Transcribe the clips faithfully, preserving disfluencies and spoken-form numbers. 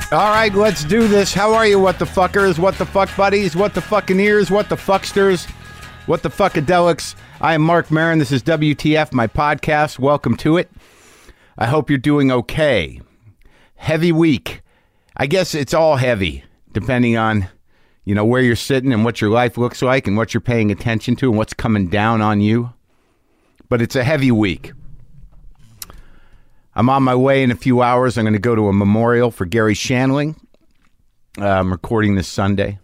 All right, let's do this. How are you, what the fuckers, what the fuck buddies, what the fucking ears, what the fucksters, what the fuckadelics? I am Mark Maron. This is W T F, my podcast. Welcome to it. I hope you're doing okay. Heavy week. I guess it's all heavy, depending on, you know, where you're sitting and what your life looks like and what you're paying attention to and what's coming down on you. But it's a heavy week. I'm on my way in a few hours. I'm going to go to a memorial for Garry Shandling. Uh, I'm recording this Sunday.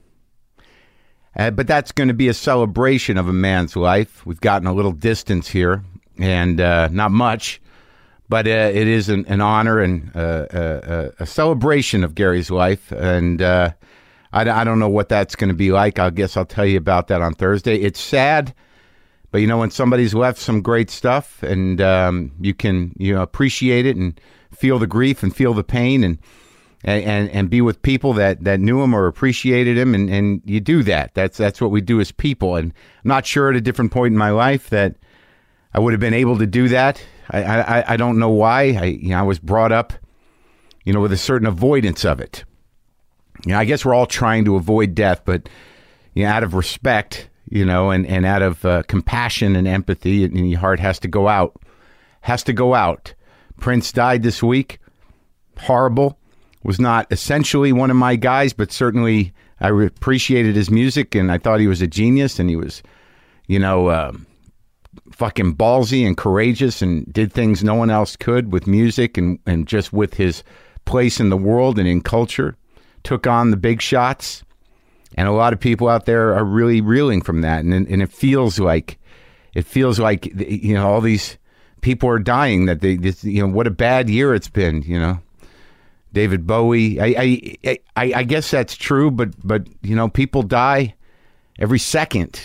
Uh, but that's going to be a celebration of a man's life. We've gotten a little distance here, and uh, not much, but uh, it is an, an honor and uh, a, a celebration of Garry's life. And uh, I, I don't know what that's going to be like. I guess I'll tell you about that on Thursday. It's sad. But, you know, when somebody's left some great stuff and um, you can, you know, appreciate it and feel the grief and feel the pain and and, and be with people that, that knew him or appreciated him, and, and you do that. That's that's what we do as people. And I'm not sure at a different point in my life that I would have been able to do that. I I, I don't know why. I, you know, I was brought up, you know, with a certain avoidance of it. You know, I guess we're all trying to avoid death, but, you know, out of respect, you know, and, and out of uh, compassion and empathy, and your heart has to go out. Has to go out. Prince died this week. Horrible. Was not essentially one of my guys, but certainly I appreciated his music, and I thought he was a genius, and he was, you know, uh, fucking ballsy and courageous and did things no one else could with music and, and just with his place in the world and in culture. Took on the big shots. And a lot of people out there are really reeling from that. And and it feels like, it feels like, you know, all these people are dying, that they, this, you know, what a bad year it's been, you know. David Bowie, I I, I, I guess that's true, but, but, you know, people die every second.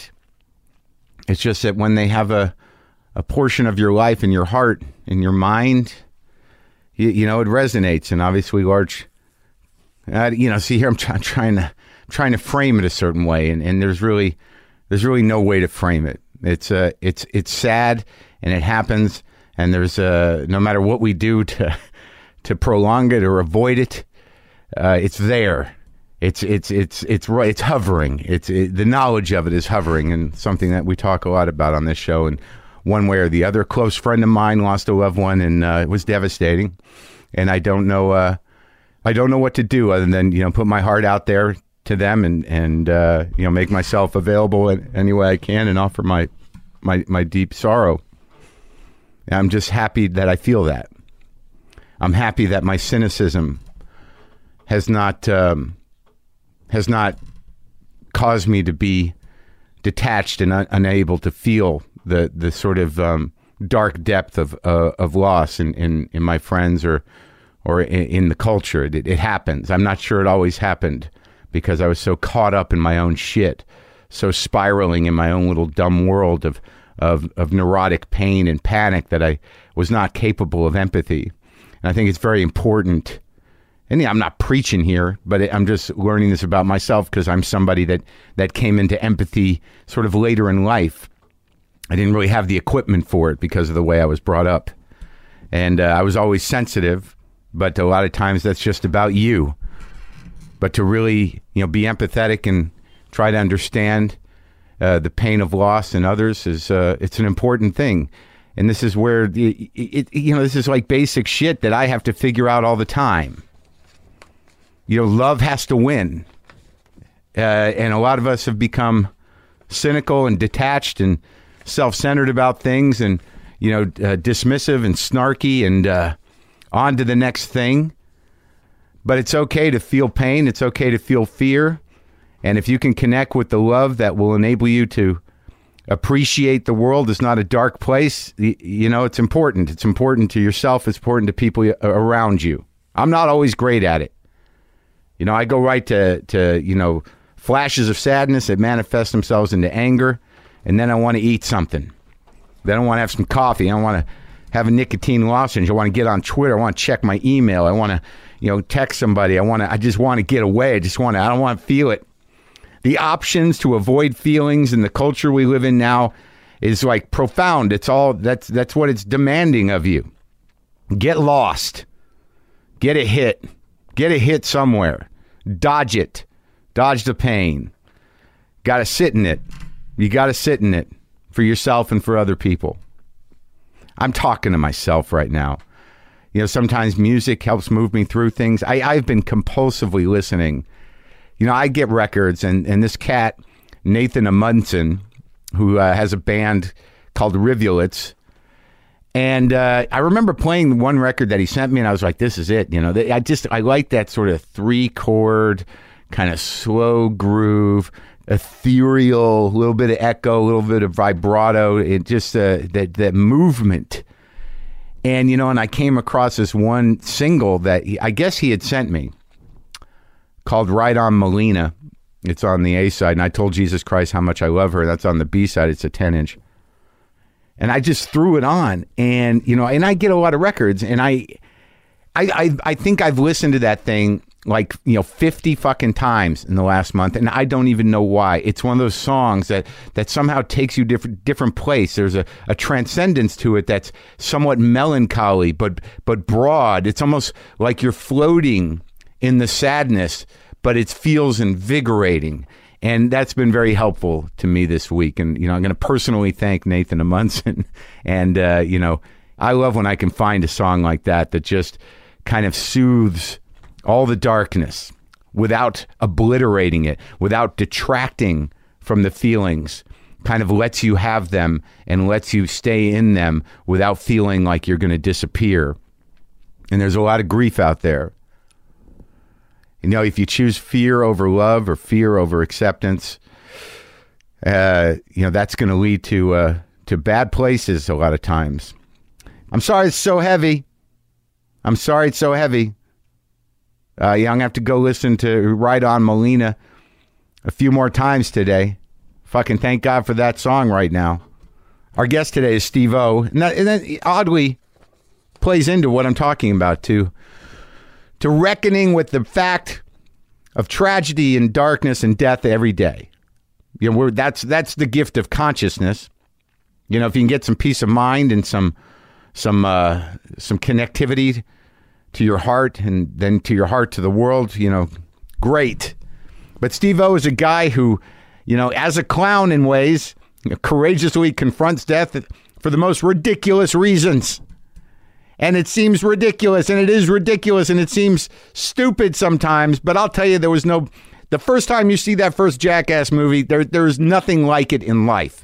It's just that when they have a, a portion of your life in your heart, in your mind, you, you know, it resonates. And obviously large, uh, you know, see here, I'm try, trying to, trying to frame it a certain way, and, and there's really there's really no way to frame it. It's uh it's it's sad, and it happens, and there's uh no matter what we do to to prolong it or avoid it, uh, it's there. It's it's it's it's right. It's hovering. It's it, the knowledge of it is hovering, and something that we talk a lot about on this show. And one way or the other, a close friend of mine lost a loved one, and uh, it was devastating. And I don't know uh, I don't know what to do other than, you know, put my heart out there to them, and and uh, you know, make myself available in any way I can, and offer my my my deep sorrow. And I'm just happy that I feel that. I'm happy that my cynicism has not um, has not caused me to be detached and un- unable to feel the the sort of um, dark depth of uh, of loss in, in, in my friends or or in, in the culture. It, it happens. I'm not sure it always happened, because I was so caught up in my own shit, so spiraling in my own little dumb world of, of, of neurotic pain and panic, that I was not capable of empathy. And I think it's very important. And yeah, I'm not preaching here, but I'm just learning this about myself, because I'm somebody that, that came into empathy sort of later in life. I didn't really have the equipment for it because of the way I was brought up. And uh, I was always sensitive, but a lot of times that's just about you. But to really, you know, be empathetic and try to understand uh, the pain of loss in others is uh, it's an important thing. And this is where the, it, you know, this is like basic shit that I have to figure out all the time. You know, love has to win, uh, and a lot of us have become cynical and detached and self-centered about things, and, you know, uh, dismissive and snarky, and uh, on to the next thing. But it's okay to feel pain. It's okay to feel fear. And if you can connect with the love that will enable you to appreciate the world is not a dark place, you know, it's important. It's important to yourself. It's important to people around you. I'm not always great at it. You know, I go right to, to you know, flashes of sadness that manifest themselves into anger, and then I want to eat something. Then I want to have some coffee. I want to have a nicotine lozenge. I want to get on Twitter. I want to check my email. I want to, you know, text somebody. I want to, I just want to get away. I just want to, I don't want to feel it. The options to avoid feelings in the culture we live in now is like profound. It's all, that's, that's what it's demanding of you. Get lost. Get a hit. Get a hit somewhere. Dodge it. Dodge the pain. Got to sit in it. You got to sit in it for yourself and for other people. I'm talking to myself right now. You know, sometimes music helps move me through things. I, I've been compulsively listening. You know, I get records, and, and this cat, Nathan Amundsen, who uh, has a band called Rivulets, and uh, I remember playing one record that he sent me, and I was like, this is it. You know, I just, I like that sort of three-chord, kind of slow groove, ethereal, a little bit of echo, a little bit of vibrato, it just, uh, that, that movement. And, you know, and I came across this one single that he, I guess he had sent me, called Right On Melina. It's on the A side, and I told Jesus Christ how much I love her. That's on the B side. It's a ten inch. And I just threw it on, and, you know, and I get a lot of records, and I, I, I, I think I've listened to that thing like, you know, fifty fucking times in the last month, and I don't even know why. It's one of those songs that, that somehow takes you different, different place. There's a, a transcendence to it that's somewhat melancholy, but, but broad. It's almost like you're floating in the sadness, but it feels invigorating. And that's been very helpful to me this week. And, you know, I'm going to personally thank Nathan Amundsen. And, uh, you know, I love when I can find a song like that that just kind of soothes all the darkness without obliterating it, without detracting from the feelings, kind of lets you have them and lets you stay in them without feeling like you're going to disappear. And there's a lot of grief out there. You know, if you choose fear over love or fear over acceptance, uh, you know, that's going to lead to uh, to bad places a lot of times. I'm sorry it's so heavy. I'm sorry it's so heavy. Uh, yeah, I'm going to have to go listen to Right On Melina a few more times today. Fucking thank God for that song right now. Our guest today is Steve-O. And that, and that oddly plays into what I'm talking about, too. To reckoning with the fact of tragedy and darkness and death every day. You know, we're, that's that's the gift of consciousness. You know, if you can get some peace of mind and some some uh, some connectivity to your heart and then to your heart to the world, you know, great. But Steve-O is a guy who, you know, as a clown in ways, you know, courageously confronts death for the most ridiculous reasons. And it seems ridiculous, and it is ridiculous, and it seems stupid sometimes. But I'll tell you, there was no... The first time you see that first Jackass movie, there there's nothing like it in life.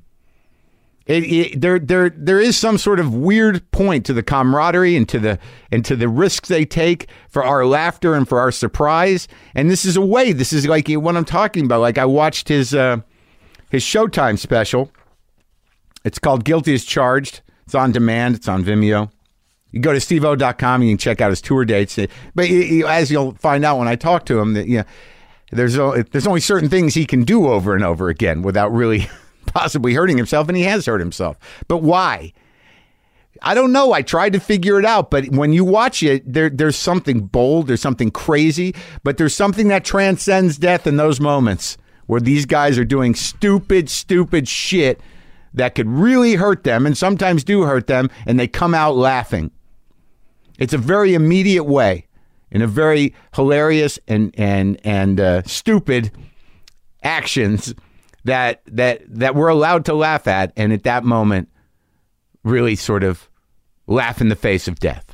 It, it, there there there is some sort of weird point to the camaraderie and to the and to the risks they take for our laughter and for our surprise. And this is a way. This is like what I'm talking about. Like I watched his uh, his Showtime special. It's called Guilty as Charged. It's on demand. It's on Vimeo. You go to steve o dot com and you can check out his tour dates. But as you'll find out when I talk to him, that you know, there's there's only certain things he can do over and over again without really possibly hurting himself, and he has hurt himself. But why? I don't know. I tried to figure it out, but when you watch it, there there's something bold, there's something crazy, but there's something that transcends death in those moments where these guys are doing stupid, stupid shit that could really hurt them, and sometimes do hurt them, and they come out laughing. It's a very immediate way, in a very hilarious and and and uh, stupid actions that that that we're allowed to laugh at, and at that moment, really sort of laugh in the face of death.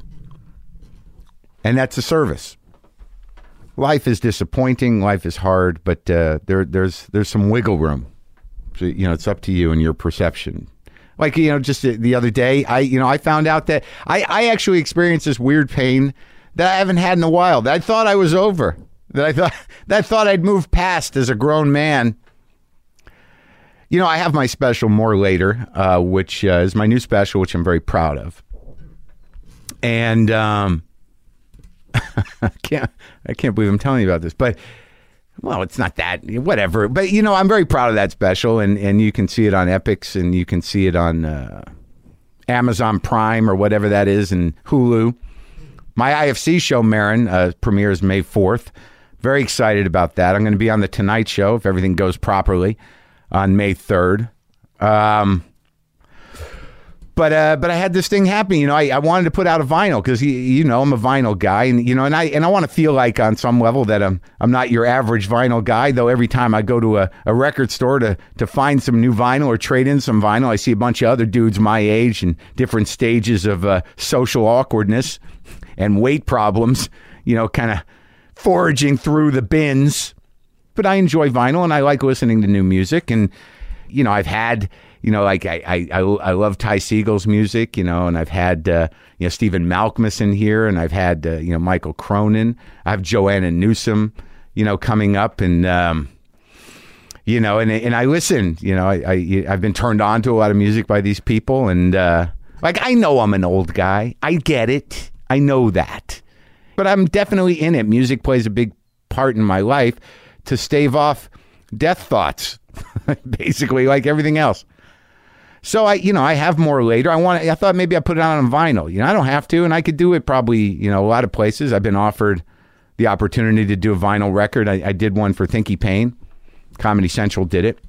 And that's a service. Life is disappointing. Life is hard, but uh, there there's there's some wiggle room. So, you know, it's up to you and your perception. Like, you know, just the other day, I, you know, I found out that I, I actually experienced this weird pain that I haven't had in a while, that I thought I was over, that I thought, that I thought I'd moved past as a grown man. You know, I have my special More Later, uh, which uh, is my new special, which I'm very proud of. And um, I can't, I can't believe I'm telling you about this, but well, it's not that, whatever. But, you know, I'm very proud of that special, and, and you can see it on Epix, and you can see it on uh, Amazon Prime or whatever that is, and Hulu. My I F C show, Marin, uh, premieres May fourth. Very excited about that. I'm going to be on The Tonight Show, if everything goes properly, on May third. Um, But uh, but I had this thing happen. You know, I, I wanted to put out a vinyl because you know I'm a vinyl guy, and you know, and I and I want to feel like on some level that I'm I'm not your average vinyl guy. Though every time I go to a, a record store to to find some new vinyl or trade in some vinyl, I see a bunch of other dudes my age and different stages of uh, social awkwardness and weight problems. You know, kind of foraging through the bins. But I enjoy vinyl and I like listening to new music, and you know, I've had. You know, like I, I, I, I love Ty Segall's music, you know, and I've had, uh, you know, Stephen Malkmus in here, and I've had, uh, you know, Michael Cronin. I have Joanna Newsom, you know, coming up, and, um, you know, and and I listen, you know, I, I, I've been turned on to a lot of music by these people, and, uh, like, I know I'm an old guy. I get it. I know that. But I'm definitely in it. Music plays a big part in my life to stave off death thoughts, basically, like everything else. So I, you know, I have more later. I want. I thought maybe I put it on vinyl. You know, I don't have to, and I could do it probably. You know, a lot of places. I've been offered the opportunity to do a vinyl record. I, I did one for Thinky Pain. Comedy Central did it.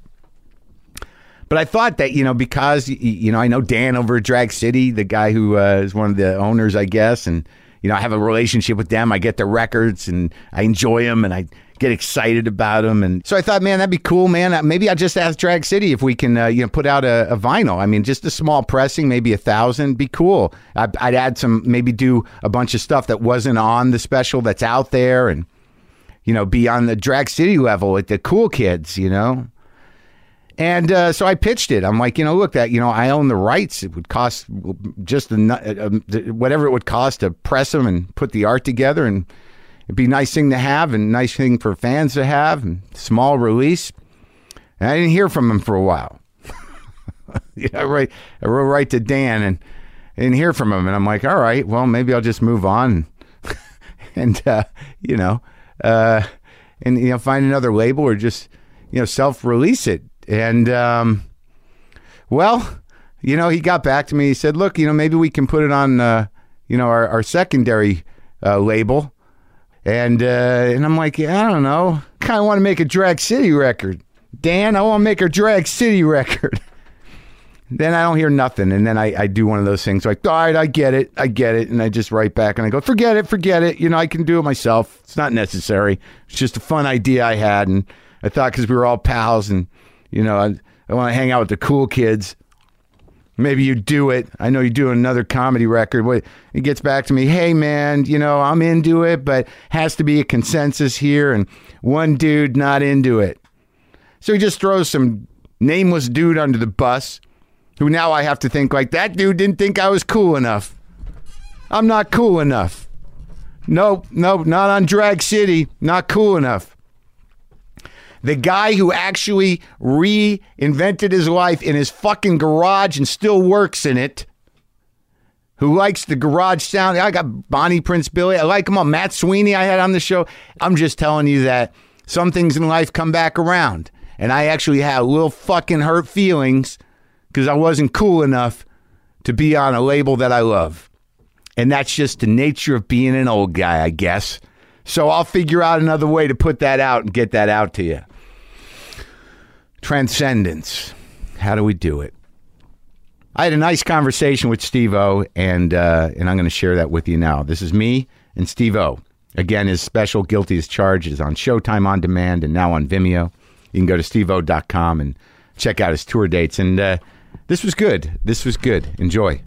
But I thought that, you know, because you know, I know Dan over at Drag City, the guy who uh, is one of the owners, I guess, and you know, I have a relationship with them. I get their records, and I enjoy them, and I get excited about them. And so I thought, man, that'd be cool, man. Maybe I'll just ask Drag City if we can, uh, you know, put out a, a vinyl. I mean, just a small pressing, maybe a thousand, be cool. I'd, I'd add some, maybe do a bunch of stuff that wasn't on the special that's out there, and, you know, be on the Drag City level with the cool kids, you know? And uh, so I pitched it. I'm like, you know, look, that, you know, I own the rights. It would cost just the, uh, whatever it would cost to press them and put the art together, and it'd be a nice thing to have and nice thing for fans to have, and small release. And I didn't hear from him for a while. yeah, I, write, I wrote right to Dan, and I didn't hear from him. And I'm like, all right, well, maybe I'll just move on and, uh, you know, uh, and, you know, find another label or just, you know, self-release it. And, um, well, you know, he got back to me. He said, look, you know, maybe we can put it on, uh, you know, our, our secondary uh, label. And uh, and I'm like, yeah, I don't know. Kind of want to make a Drag City record. Dan, I want to make a Drag City record. Then I don't hear nothing. And then I, I do one of those things like, all right, I get it. I get it. And I just write back and I go, forget it, forget it. You know, I can do it myself. It's not necessary. It's just a fun idea I had. And I thought because we were all pals and, you know, I, I want to hang out with the cool kids. Maybe you do it. I know you do another comedy record. Wait, it gets back to me. Hey, man, you know, I'm into it, but has to be a consensus here. And one dude not into it. So he just throws some nameless dude under the bus, who now I have to think like, that dude didn't think I was cool enough. I'm not cool enough. Nope, nope, not on Drag City. Not cool enough. The guy who actually reinvented his life in his fucking garage and still works in it, who likes the garage sound. I got Bonnie Prince Billy. I like him all. Matt Sweeney I had on the show. I'm just telling you that some things in life come back around. And I actually had little fucking hurt feelings because I wasn't cool enough to be on a label that I love. And that's just the nature of being an old guy, I guess. So I'll figure out another way to put that out and get that out to you. Transcendence. How do we do it? I had a nice conversation with Steve-O, and uh, and I'm going to share that with you now. This is me and Steve-O. Again, his special Guilty as Charged is on Showtime On Demand and now on Vimeo. You can go to steve o dot com and check out his tour dates. And uh, this was good. This was good. Enjoy.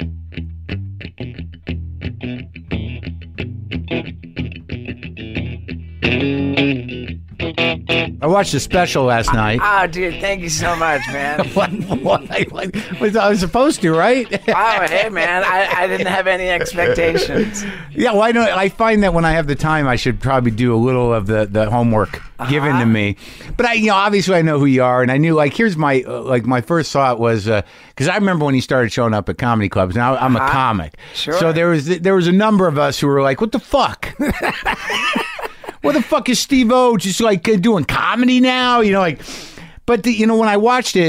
I watched the special last night. Oh, dude, thank you so much, man. what, what, what, what, I was supposed to, right? Oh, hey, man, I, I didn't have any expectations. Yeah, well, I, know, I find that when I have the time, I should probably do a little of the, the homework uh-huh. given to me. But I, you know, obviously I know who you are, and I knew, like, here's my, uh, like, my first thought was, because uh, I remember when he started showing up at comedy clubs. Now I'm uh-huh. a comic, sure. So there was there was a number of us who were like, "What the fuck." What the fuck is Steve-O just like uh, doing comedy now? You know, like, but the, you know, when I watched it,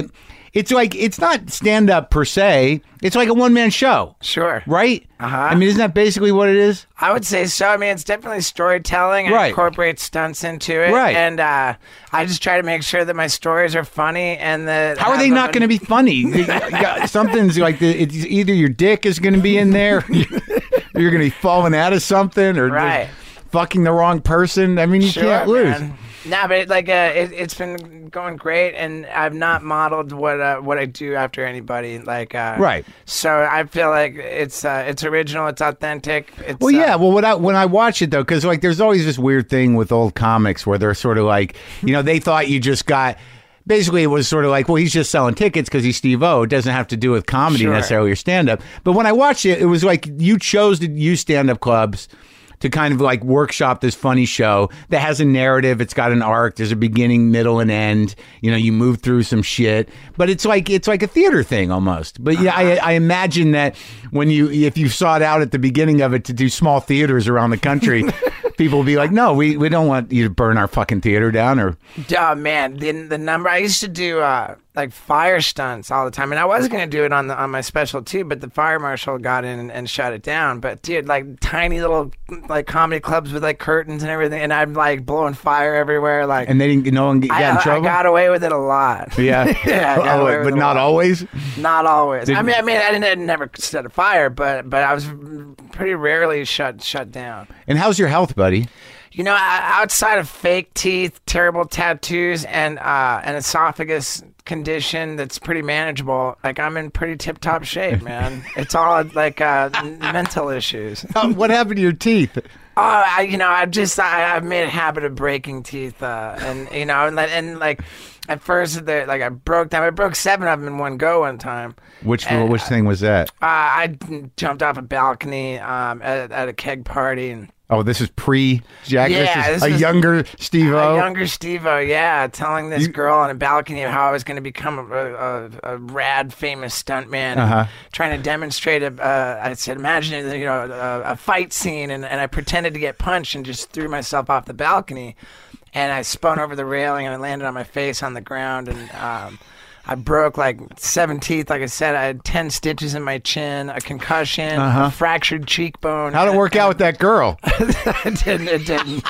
it's like it's not stand up per se. It's like a one man show. Sure. Right? Uh-huh. I mean, isn't that basically what it is? I would say so. I mean, it's definitely storytelling. I Right. incorporate stunts into it. Right. And uh, I just try to make sure that my stories are funny and that. How are they not going to be funny? You got- Something's like the, it's either your dick is going to be in there, or you're going to be falling out of something, or Right. fucking the wrong person. I mean, you Sure, can't lose. man. Nah, but like uh, it, it's been going great, and I've not modeled what uh, what I do after anybody. Like, uh, Right. So I feel like it's uh, it's original, it's authentic. It's, Well, yeah. uh, Well, when I, when I watch it though, because like there's always this weird thing with old comics where they're sort of like, you know, they thought you just got. Basically, it was sort of like, well, he's just selling tickets because he's Steve O. It doesn't have to do with comedy Sure. necessarily or stand up. But when I watched it, it was like you chose to use stand up clubs to kind of like workshop this funny show that has a narrative. It's got an arc. There's a beginning, middle, and end. You know, you move through some shit, but it's like it's like a theater thing almost. But yeah, I, I imagine that when you if you sought out at the beginning of it to do small theaters around the country, people will be like, no, we, we don't want you to burn our fucking theater down. Or Oh man, the the number I used to do uh, like fire stunts all the time, and I was gonna do it on the on my special too, but the fire marshal got in and, and shut it down. But dude, like tiny little like comedy clubs with like curtains and everything, and I'm like blowing fire everywhere. Like, and they didn't no one got I, in I trouble. got away with it a lot. Yeah, Yeah, I got oh, away with but it a not lot. always. Not always. Did- I mean, I mean, I didn't I never set a fire, but but I was pretty rarely shut shut down. And how's your health, buddy? You know, o- outside of fake teeth, terrible tattoos, and uh, an esophagus condition that's pretty manageable, like I'm in pretty tip-top shape, man. It's all like uh, n- mental issues. Uh, what happened to your teeth? Oh, I, you know, I just I, I've made a habit of breaking teeth, uh, and you know, and, like- and like at first, the, like I broke them. I broke seven of them in one go one time. Which And, which thing was that? Uh, I jumped off a balcony um, at, at a keg party and. Oh, this is pre-Jack. Yeah, this is this a was- younger Steve-O. A younger Steve-O, yeah, telling this You- girl on a balcony how I was going to become a, a, a rad, famous stuntman. Uh-huh. Trying to demonstrate, a, uh, I said, imagine you know a, a fight scene, and, and I pretended to get punched and just threw myself off the balcony, and I spun over the railing and I landed on my face on the ground, and um, I broke like seven teeth. Like I said, I had ten stitches in my chin, a concussion, Uh-huh. a fractured cheekbone. How'd it work out with that girl? it didn't. It didn't.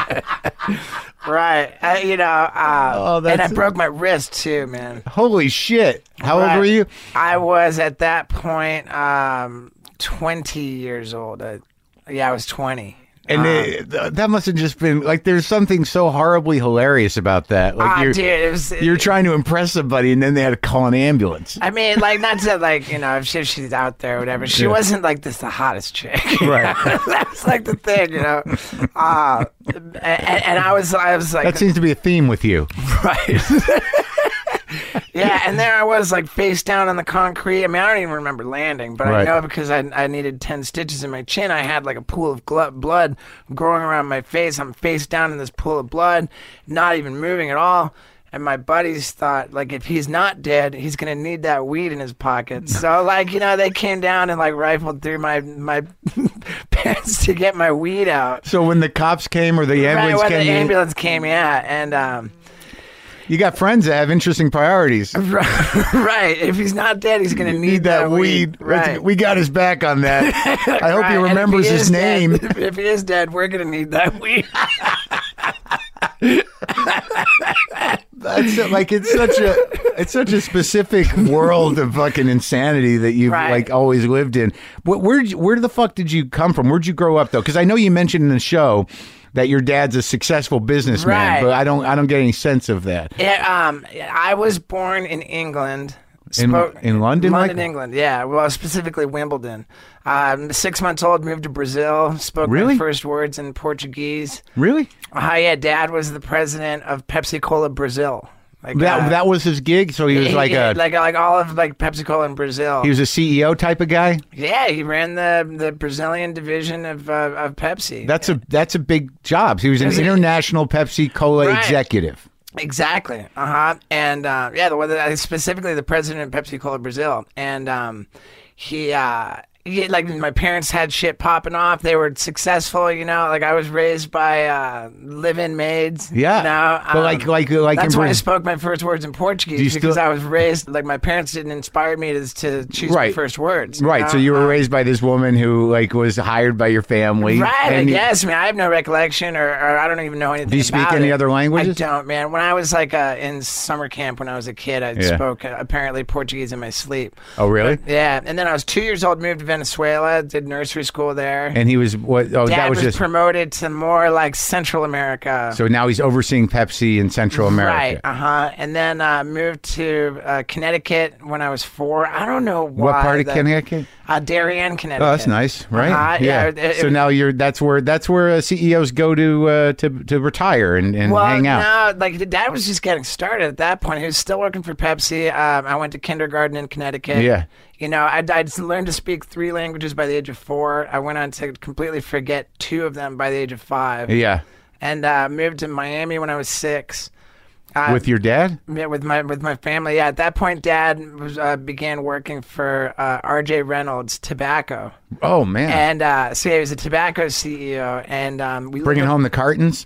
Right. I, you know, uh, Oh, and I that's- broke my wrist too, man. Holy shit! How Right. old were you? I was at that point um, twenty years old. Uh, yeah, I was twenty. And Um, it- th- that must have just been like. There's something so horribly hilarious about that. Like ah, you're dude, it was. you're trying to impress somebody, and then they had to call an ambulance. I mean, like, not to like, you know, if, she, if she's out there or whatever. She Yeah. wasn't like this, the hottest chick. Right. That's like the thing, you know. Uh, and, and I was, I was like, That seems to be a theme with you. right. Yeah, and there I was, like, face down on the concrete. I mean, I don't even remember landing, but I Right. know because I, I needed ten stitches in my chin. I had, like, a pool of glo- blood growing around my face. I'm face down in this pool of blood, not even moving at all. And my buddies thought, like, if he's not dead, he's going to need that weed in his pocket. So, like, you know, they came down and, like, rifled through my, my pants to get my weed out. So when the cops came or the Right ambulance when came, the you- ambulance came, yeah. And, um... you got friends that have interesting priorities. Right. If he's not dead, he's going to need, Need that weed. Let's- Right. We got his back on that. I hope Right. he And if remembers his is dead- name. if he is dead, we're going to need that weed. That's like it's such a it's such a specific world of fucking insanity that you've Right. like always lived in. Where where where the fuck did you come from? Where'd you grow up though? Because I know you mentioned in the show that your dad's a successful businessman, Right. but I don't I don't get any sense of that. Yeah, um, I was born in England. In- in London, London, like? England. Yeah, well, specifically Wimbledon. Um, six months old, moved to Brazil. Spoke Really? my first words in Portuguese. Really? Uh, yeah, Dad was the president of Pepsi Cola Brazil. Like That uh, that was his gig. So he was like yeah, a like like all of like Pepsi Cola in Brazil. he was a C E O type of guy. Yeah, he ran the the Brazilian division of uh, of Pepsi. That's a that's a big job. He was an Is it- international Pepsi Cola Right. executive. Exactly. Uh huh. And uh, yeah, the one that specifically the president of Pepsi Cola Brazil, and um, he uh, Yeah, like my parents had shit popping off. They were successful, you know. Like I was raised by uh, live-in maids. Yeah, you know? but um, like, like, like, that's in why I Brazil- spoke my first words in Portuguese still- because I was raised like my parents didn't inspire me to to choose Right. my first words. right. know? So you were Um, raised by this woman who like was hired by your family, Right, I and you- guess. I mean, I have no recollection, or, or I don't even know anything. Do you speak about any it. other languages? I don't, man. When I was like uh, in summer camp when I was a kid, I Yeah. spoke uh, apparently Portuguese in my sleep. Oh, really? Yeah, and then I was two years old, moved to Venezuela, did nursery school there. And he was what? Oh, Dad that was, was, just. promoted to more like Central America. So now he's overseeing Pepsi in Central America. Right, uh huh. And then uh, moved to uh, Connecticut when I was four. I don't know why. What part of the- Connecticut? Uh, Darien, Connecticut. Oh, that's nice, right? Uh-huh, yeah. it- it- so now you're that's where that's where uh, C E Os go to uh, to to retire and, and Well, hang out. no, like the dad was just getting started at that point. He was still working for Pepsi. Um, I went to kindergarten in Connecticut. Yeah. You know, I I'd learned to speak three languages by the age of four. I went on to completely forget two of them by the age of five. Yeah, And uh, moved to Miami when I was six. Uh, with your dad. Yeah, with my with my family. Yeah, at that point, Dad was, uh, began working for uh, R J Reynolds Tobacco, Oh man, and uh, so yeah, he was a tobacco C E O, and um, we bringing lived, home the cartons.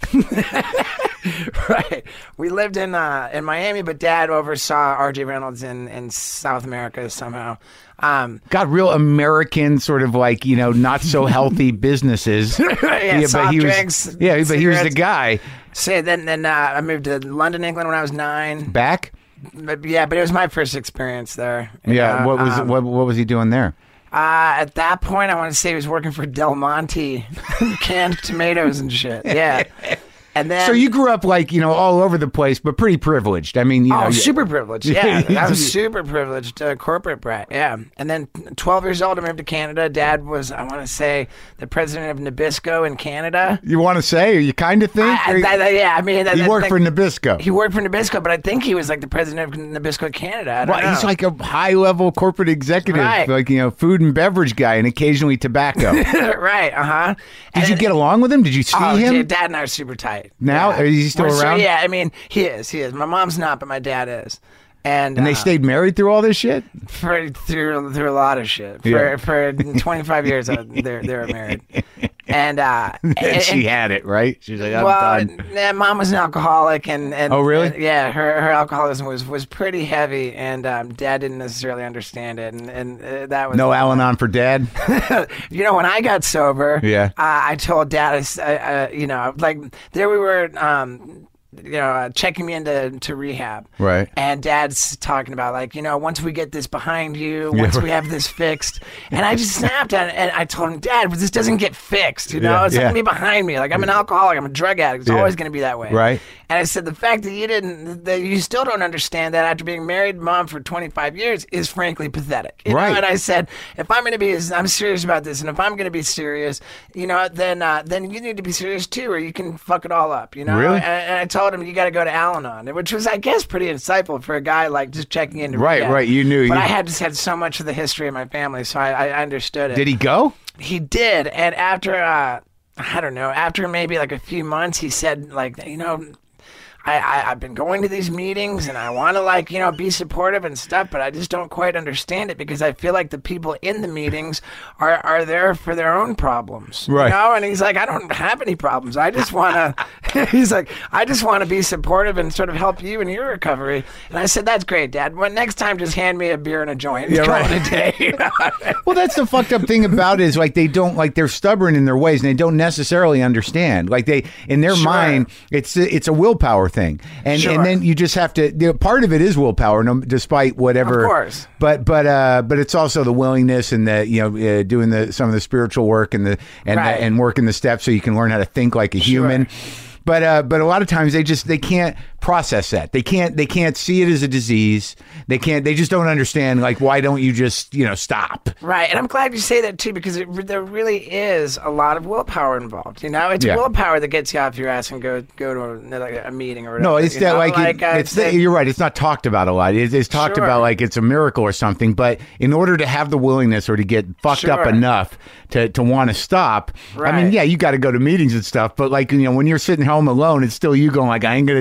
right. We lived in uh, in Miami, but Dad oversaw R J Reynolds in, in South America somehow. Um, Got real American, sort of like you know, not so healthy businesses. yeah, soft but he was. drinks, Yeah, but he was the cigarettes. guy. So then then uh, I moved to London, England when I was nine. Back. But yeah, but it was my first experience there. you Yeah. know, What was um, what what was he doing there? Uh, at that point, I want to say he was working for Del Monte, canned tomatoes and shit. Yeah. And then, So you grew up like you know all over the place, but pretty privileged. I mean, you know, oh, you- super privileged. Yeah, I was super privileged, uh, corporate brat. Yeah. And then twelve years old, I moved to Canada. Dad was, I want to say, the president of Nabisco in Canada. You want to say, or you kind of think? I, Or I, I, yeah, I mean, I, he I worked think- for Nabisco. He worked for Nabisco, but I think he was like the president of Nabisco Canada. I don't Well, know. he's like a high-level corporate executive, Right. like you know, food and beverage guy, and occasionally tobacco. Did right. Uh huh. you get along with him? Did you see Oh, him? dude, Dad and I are super tight. Now? Yeah. Is he still We're so- around? yeah, I mean, he is. He is. My mom's not, but my dad is. And, And they uh, stayed married through all this shit. for through through a lot of shit. For Yeah. for twenty-five years, uh, they they were married. And uh, And and- she had it right. She's like, I'm well, done. yeah, mom was an alcoholic, and, and Oh, really? and, yeah, her her alcoholism was, was pretty heavy, and um, Dad didn't necessarily understand it, and and uh, that was No Al-Anon for dad. you know, when I got sober, Yeah. uh, I told Dad, I s- uh, uh, you know, like there we were, um, you know, uh, checking me into to rehab, Right. And Dad's talking about like, you know, once we get this behind you, Yeah, once right. we have this fixed, and I just snapped at it, and I told him, Dad, this doesn't get fixed, you know, Yeah, it's not yeah. gonna be behind me. Like I'm an alcoholic, I'm a drug addict, it's Yeah. always gonna be that way, Right. And I said the fact that you didn't, that you still don't understand that after being married, Mom, for twenty-five years is frankly pathetic, you know? Right. And I said, if I'm going to be, I'm serious about this, and if I'm going to be serious, you know, then uh, then you need to be serious too, or you can fuck it all up, you know. Really? And, and I told him you got to go to Al-Anon, which was, I guess, pretty insightful for a guy like just checking in. to Right, rehab. right. You knew. But you, I had just had so much of the history of my family, so I, I understood it. did he go? He did, and after uh, I don't know, after maybe like a few months, he said like, you know. I, I, I've been going to these meetings and I want to like, you know, be supportive and stuff, but I just don't quite understand it because I feel like the people in the meetings are, are there for their own problems. Right. You know? And he's like, I don't have any problems. I just want to, he's like, I just want to be supportive and sort of help you in your recovery. And I said, that's great, Dad. Well, next time, just hand me a beer and a joint. Yeah, Call right. it a day. You know? Well, that's the fucked up thing about it is like they don't like they're stubborn in their ways and they don't necessarily understand. Like they in their Sure. mind, it's it's a willpower thing, and Sure. and then you just have to. You know, part of it is willpower, no, despite whatever. Of course. But but uh, but it's also the willingness and the you know uh, doing the some of the spiritual work and the and Right. the, and working the steps so you can learn how to think like a human. But uh, but a lot of times they just they can't process that. They can't they can't see it as a disease. They can't. They just don't understand. Like, why don't you just you know stop? Right, and I'm glad you say that too because it, re- there really is a lot of willpower involved. You know, it's Yeah. willpower that gets you off your ass and go go to a, like a meeting or whatever. No, it's you that know? like, it- uh, it's that- the, you're right. It's not talked about a lot. It's, it's talked Sure. about like it's a miracle or something. But in order to have the willingness or to get fucked up Sure. enough to to want to stop, I mean, Right. yeah, you got to go to meetings and stuff. But like you know, when you're sitting home alone, it's still you going like, I ain't gonna do it.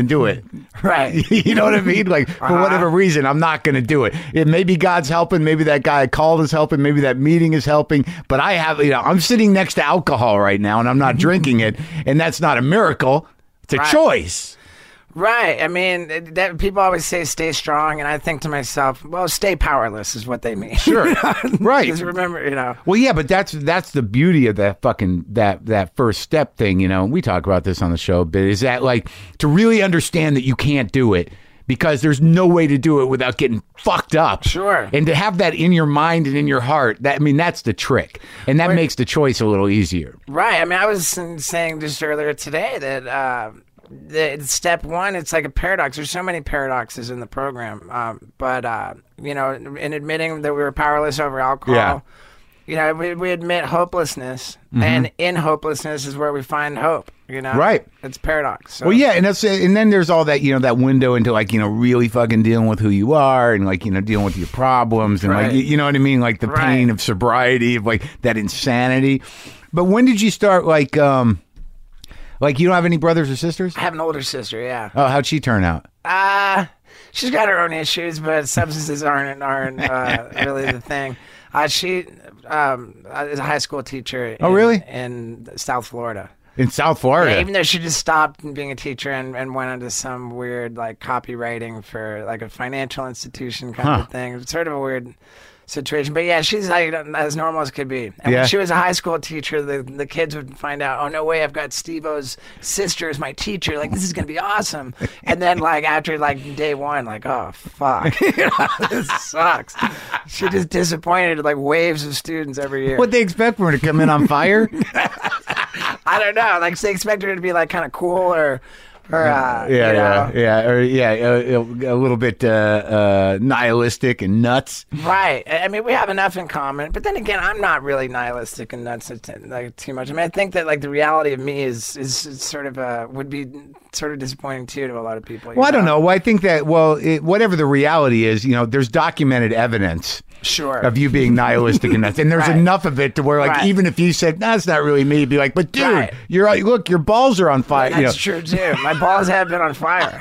Right. You know what I mean? Like, for Uh-huh. whatever reason, I'm not going to do it. it. Maybe God's helping. Maybe that guy I called is helping. Maybe that meeting is helping. But I have, you know, I'm sitting next to alcohol right now and I'm not drinking it. And that's not a miracle. It's a Right. choice. Right. I mean, it- that, people always say stay strong, and I think to myself, well, stay powerless is what they mean. Sure. Right. Because remember, you know. Well, yeah, but that's that's the beauty of that fucking that that first step thing, you know. We talk about this on the show a bit. Is that like to really understand that you can't do it because there's no way to do it without getting fucked up. Sure. And to have that in your mind and in your heart, that I mean, that's the trick, and that Right. makes the choice a little easier. Right. I mean, I was saying just earlier today that uh, the step one, it's like a paradox. There's so many paradoxes in the program. Um, but, uh, you know, in admitting that we were powerless over alcohol, Yeah. you know, we, we admit hopelessness. And in hopelessness is where we find hope, you know? Right. It's a paradox. So. Well, yeah, and that's and then there's all that, you know, that window into like, you know, really fucking dealing with who you are and like, you know, dealing with your problems and like, Right. you, you know what I mean, like the Right. pain of sobriety, of like that insanity. But when did you start like, um, like you don't have any brothers or sisters? I have an older sister, yeah. Oh, how'd she turn out? Uh, she's got her own issues, but substances aren't aren't uh, really the thing. Uh, she um, is a high school teacher. Oh, in, really? In South Florida. In South Florida. Yeah, even though she just stopped being a teacher and, and went into some weird like copywriting for like a financial institution kind Huh. of thing. It's sort of a weird situation. But yeah, she's like as normal as could be. And Yeah. when she was a high school teacher, the, the kids would find out, oh, no way, I've got Steve-O's sister as my teacher. Like, this is going to be awesome. And then like after like day one, like, oh, fuck. You know, this sucks. She just disappointed like waves of students every year. What they expect from her to come in on fire? I don't know. Like they expect her to be like kind of cool or, or uh, yeah, you yeah, know. yeah, or yeah, a, a little bit uh, uh, nihilistic and nuts. Right. I I mean, we have enough in common, but then again, I'm not really nihilistic and nuts like too much. I mean, I think that like the reality of me is is, is sort of uh would be sort of disappointing too to a lot of people. you Well, I don't know. Well, I think that well, it, whatever the reality is, you know, there's documented evidence Sure. of you being nihilistic and nuts, and there's Right. enough of it to where, like, Right. even if you said, "That's not really me," be like, "But dude, Right. you're look, your balls are on fire." That's you know, true too. My balls have been on fire,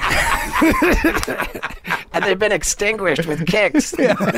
and they've been extinguished with kicks.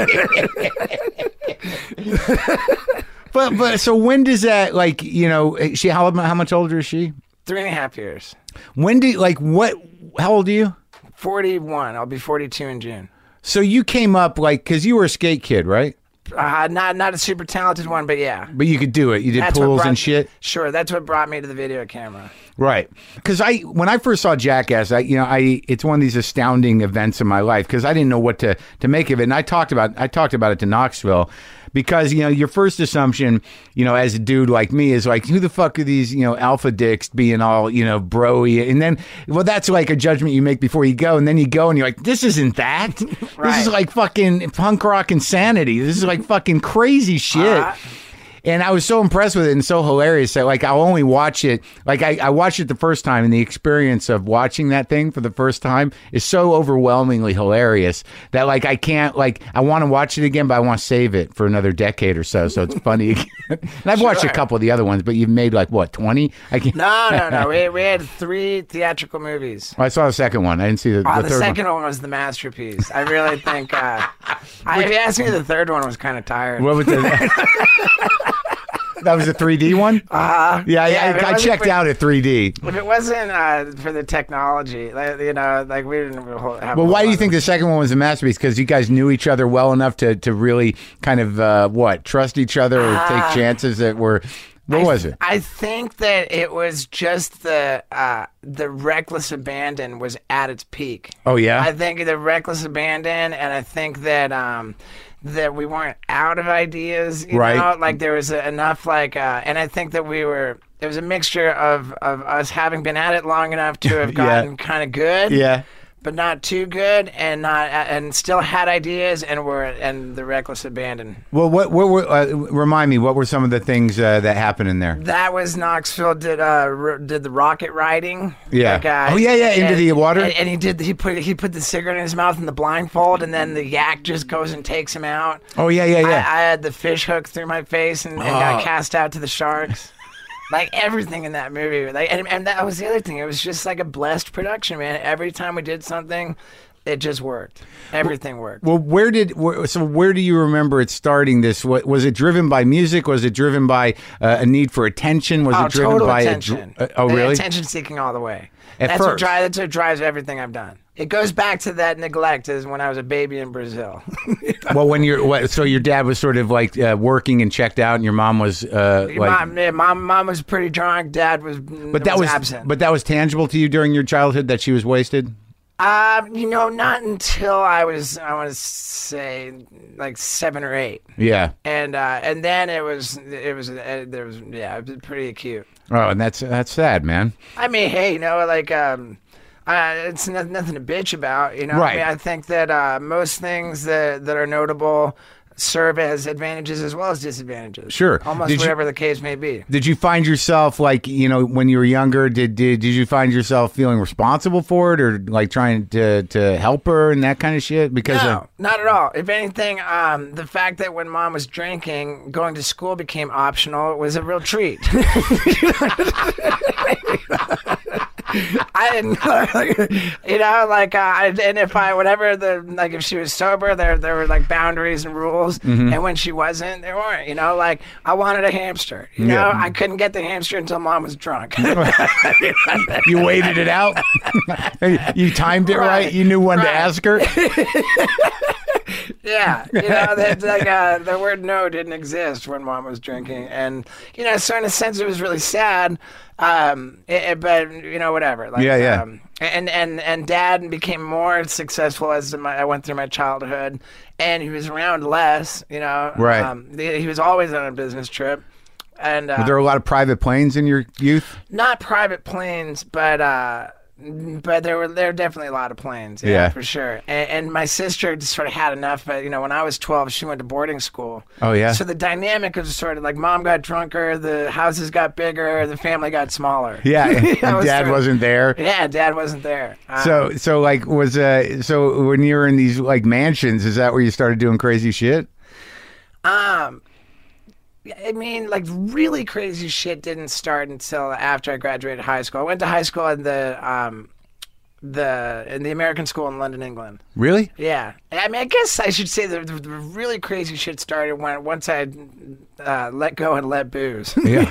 but but so when does that like you know she how how much older is she? Three and a half years. When do like what? How old are you? Forty-one. I'll be forty-two in June. So you came up like because you were a skate kid, right? Uh, not not a super talented one, but yeah. But you could do it. You did That's what pools brought- and shit. Sure, that's what brought me to the video camera. Right. Because I, when I first saw Jackass, I, you know, I, it's one of these astounding events in my life because I didn't know what to, to make of it. And I talked about, I talked about it to Knoxville because, you know, your first assumption, you know, as a dude like me is like, who the fuck are these, you know, alpha dicks being all, you know, bro-y? And then, well, that's like a judgment you make before you go. And then you go and you're like, this isn't that. This Right. is like fucking punk rock insanity. This is like fucking crazy shit. Uh, And I was so impressed with it and so hilarious that like I'll only watch it like I, I watched it the first time and the experience of watching that thing for the first time is so overwhelmingly hilarious that like I can't like I want to watch it again but I want to save it for another decade or so so it's funny again. And I've watched a Sure. couple of the other ones but you've made like what twenty? I can't. No, no, no. We, we had three theatrical movies. I saw the second one. I didn't see the, Oh, the the, third second one. one. was the masterpiece. I really think. Uh, I, if you ask me, the third one was kind of tired. What was the? That was a three D one. Uh, Yeah, yeah, I, if it I, I wasn't checked for- out at three D. If it wasn't uh, for the technology, like, you know, like we didn't have. Well, a why whole do you lot think of- the second one was a masterpiece? Because you guys knew each other well enough to, to really kind of uh, what trust each other or take Ah. chances that were. What I was th- it? I think that it was just the uh, the reckless abandon was at its peak. Oh yeah. I think the reckless abandon, and I think that um, that we weren't out of ideas. You Right. know? Like there was enough, like, uh, and I think that we were. It was a mixture of of us having been at it long enough to have Yeah. gotten kind of good. yeah. But not too good, and not and still had ideas, and were and the reckless abandon. Well, what what were uh, remind me? What were some of the things uh, that happened in there? That was Knoxville did uh r- did the rocket riding. Yeah. That guy. Oh, yeah, yeah, into And- the water? And, and he did he put he put the cigarette in his mouth in the blindfold, and then the yak just goes and takes him out. Oh yeah, yeah, I, yeah. I had the fish hook through my face and, and got Oh. cast out to the sharks. Like everything in that movie, like, and, and that was the other thing. It was just like a blessed production, man. Every time we did something, it just worked. Everything worked. Well, where did where, so where do you remember it starting? This what, was it driven by music? Was it driven by uh, a need for attention? Was oh, it driven total by attention. A, oh, really? Attention seeking all the way. At that's first. what drives. That's what drives everything I've done. It goes back to that neglect as when I was a baby in Brazil. Well, when you're what, so your dad was sort of like uh, working and checked out, and your mom was uh, like, mom, yeah, mom, mom was pretty drunk. Dad was, but that was, absent. but that was tangible to you during your childhood that she was wasted. Um, you know, not until I was, I want to say, like seven or eight. Yeah. And uh, and then it was, it was, uh, there was, yeah, it was pretty acute. Oh, and that's that's sad, man. I mean, hey, you know, like, um, uh, it's no, nothing to bitch about, you know. Right. I mean, I think that uh, most things that that are notable serve as advantages as well as disadvantages. Sure. Almost Did you- whatever the case may be. Did you find yourself like, you know, when you were younger, did, did did you find yourself feeling responsible for it or like trying to to help her and that kind of shit? Because No, uh, not at all. If anything, um, the fact that when mom was drinking, going to school became optional was a real treat. I didn't know, you know, like, uh, I, and if I, whatever the, like, if she was sober, there, there were like boundaries and rules, Mm-hmm. and when she wasn't, there weren't. You know, like, I wanted a hamster. You know, Yeah. I couldn't get the hamster until mom was drunk. you waited it out. You timed it right. Right. You knew when to Right. ask her. Yeah, you know, that, like, uh, the word no didn't exist when mom was drinking. And, you know, so in a sense, it was really sad. Um, it, it- but, you know, whatever. Like, Yeah, yeah. Um, and, and, and dad became more successful as my, I went through my childhood. And he was around less, you know. Right. Um, he, he was always on a business trip. And uh, Were there a lot of private planes in your youth? not private planes, but uh, but there were there were definitely a lot of planes. Yeah, Yeah. for sure. And, and my sister just sort of had enough. But you know, when I was twelve, she went to boarding school. Oh, yeah? So the dynamic was sort of like mom got drunker, the houses got bigger, the family got smaller. Yeah, and That was dad sort of- wasn't there. Yeah, dad wasn't there. Um, So so like was uh so when you were in these like mansions, is that where you started doing crazy shit? Um, I mean, like really crazy shit didn't start until after I graduated high school. I went to high school in the um, the in the American school in London, England. Really? Yeah, I mean, I guess I should say the, the, the really crazy shit started when once I uh, let go and let booze. Yeah.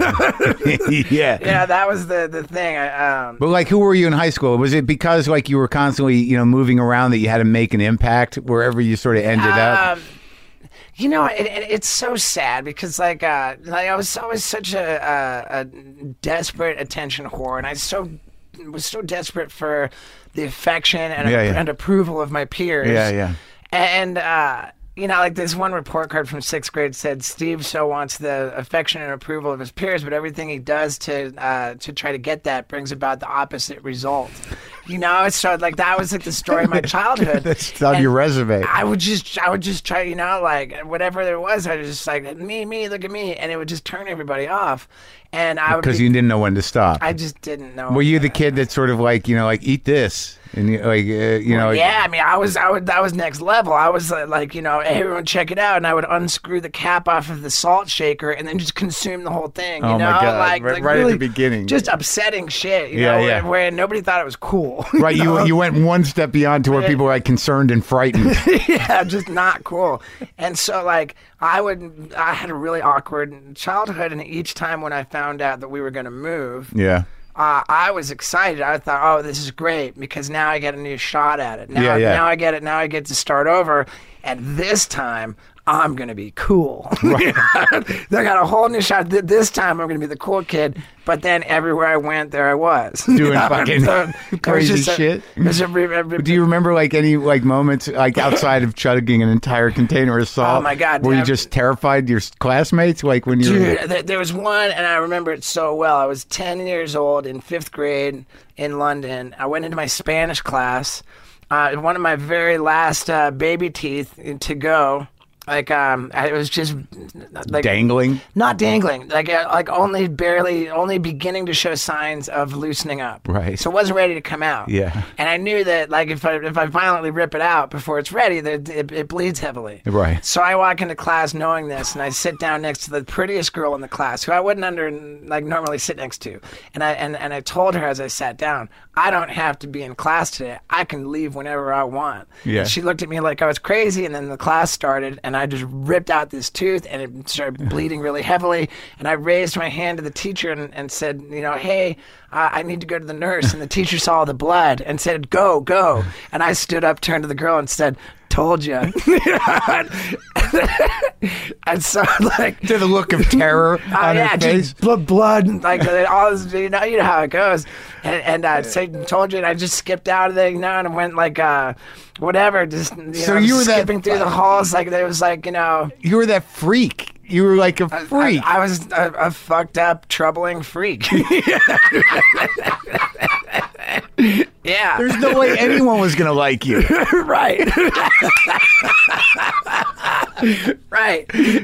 yeah. Yeah, that was the the thing. I, um, But like, who were you in high school? Was it because like you were constantly, you know, moving around that you had to make an impact wherever you sort of ended up? Um, you know, it, it, it's so sad because, like, uh, like I was always such a, a, a desperate attention whore, and I so was so desperate for the affection and, Yeah, yeah. and approval of my peers. Yeah, yeah. And uh, you know, like this one report card from sixth grade said, Steve so wants the affection and approval of his peers, but everything he does to uh, to try to get that brings about the opposite result. You know, so like that was like the story of my childhood. That's on And your resume. I would just, I would just try, you know, like whatever there was, I was just like me, me, look at me, and it would just turn everybody off. And I would, Because be- you didn't know when to stop. I just didn't know. Were you the kid that sort of like, you know, like eat this and you, like, uh, you know, Yeah, I mean, I was, I would, that was next level. I was uh, like, you know, hey, everyone check it out, and I would unscrew the cap off of the salt shaker and then just consume the whole thing. You Oh, know, my God. like, Right- like right at the really beginning. just upsetting shit. You Yeah, know, yeah. Where, where nobody thought it was cool. right? You you went one step beyond to where people were like concerned and frightened. Yeah, just not cool. And so, like, I would, I had a really awkward childhood, and each time when I found out that we were going to move, Yeah. uh, I was excited. I thought, oh, this is great because now I get a new shot at it. Now, Yeah, yeah. now I get it. Now I get to start over, and this time I'm gonna be cool. Right. They got a whole new shot. Th- This time I'm gonna be the cool kid. But then everywhere I went, there I was Doing fucking crazy shit. A, it was a, a, a, Do you remember like any like moments like outside of chugging an entire container of salt? Oh, my God, Were you yeah. just terrified your classmates like when you were Dude, th- there was one, and I remember it so well. I was ten years old in fifth grade in London. I went into my Spanish class. Uh, one of my very last uh, baby teeth to go. Like um, it was just like Dangling? not dangling, like uh, like only barely, only beginning to show signs of loosening up. Right. So it wasn't ready to come out. Yeah. And I knew that like if I if I violently rip it out before it's ready, that it, it bleeds heavily. Right. So I walk into class knowing this, and I sit down next to the prettiest girl in the class, who I wouldn't under like normally sit next to, and I and, and I told her as I sat down, I don't have to be in class today. I can leave whenever I want. Yeah. And she looked at me like I was crazy, and then the class started, and I just ripped out this tooth, and it started bleeding really heavily. And I raised my hand to the teacher and, and said, you know, hey, uh, I need to go to the nurse. And the teacher saw the blood and said, go, go. And I stood up, turned to the girl, and said, told you. And so, like, To the look of terror oh, on yeah, her face. just blood, blood, like all this, you know, you know how it goes. And, and uh, so told you, and I just skipped out of there, you know, and went like, uh, whatever, just you So know, you were that- skipping through the halls, like there was like, you know, You were that freak. You were like a freak. I, I was a, a fucked up, troubling freak. Yeah. There's no way anyone was going to like you. Right. Right.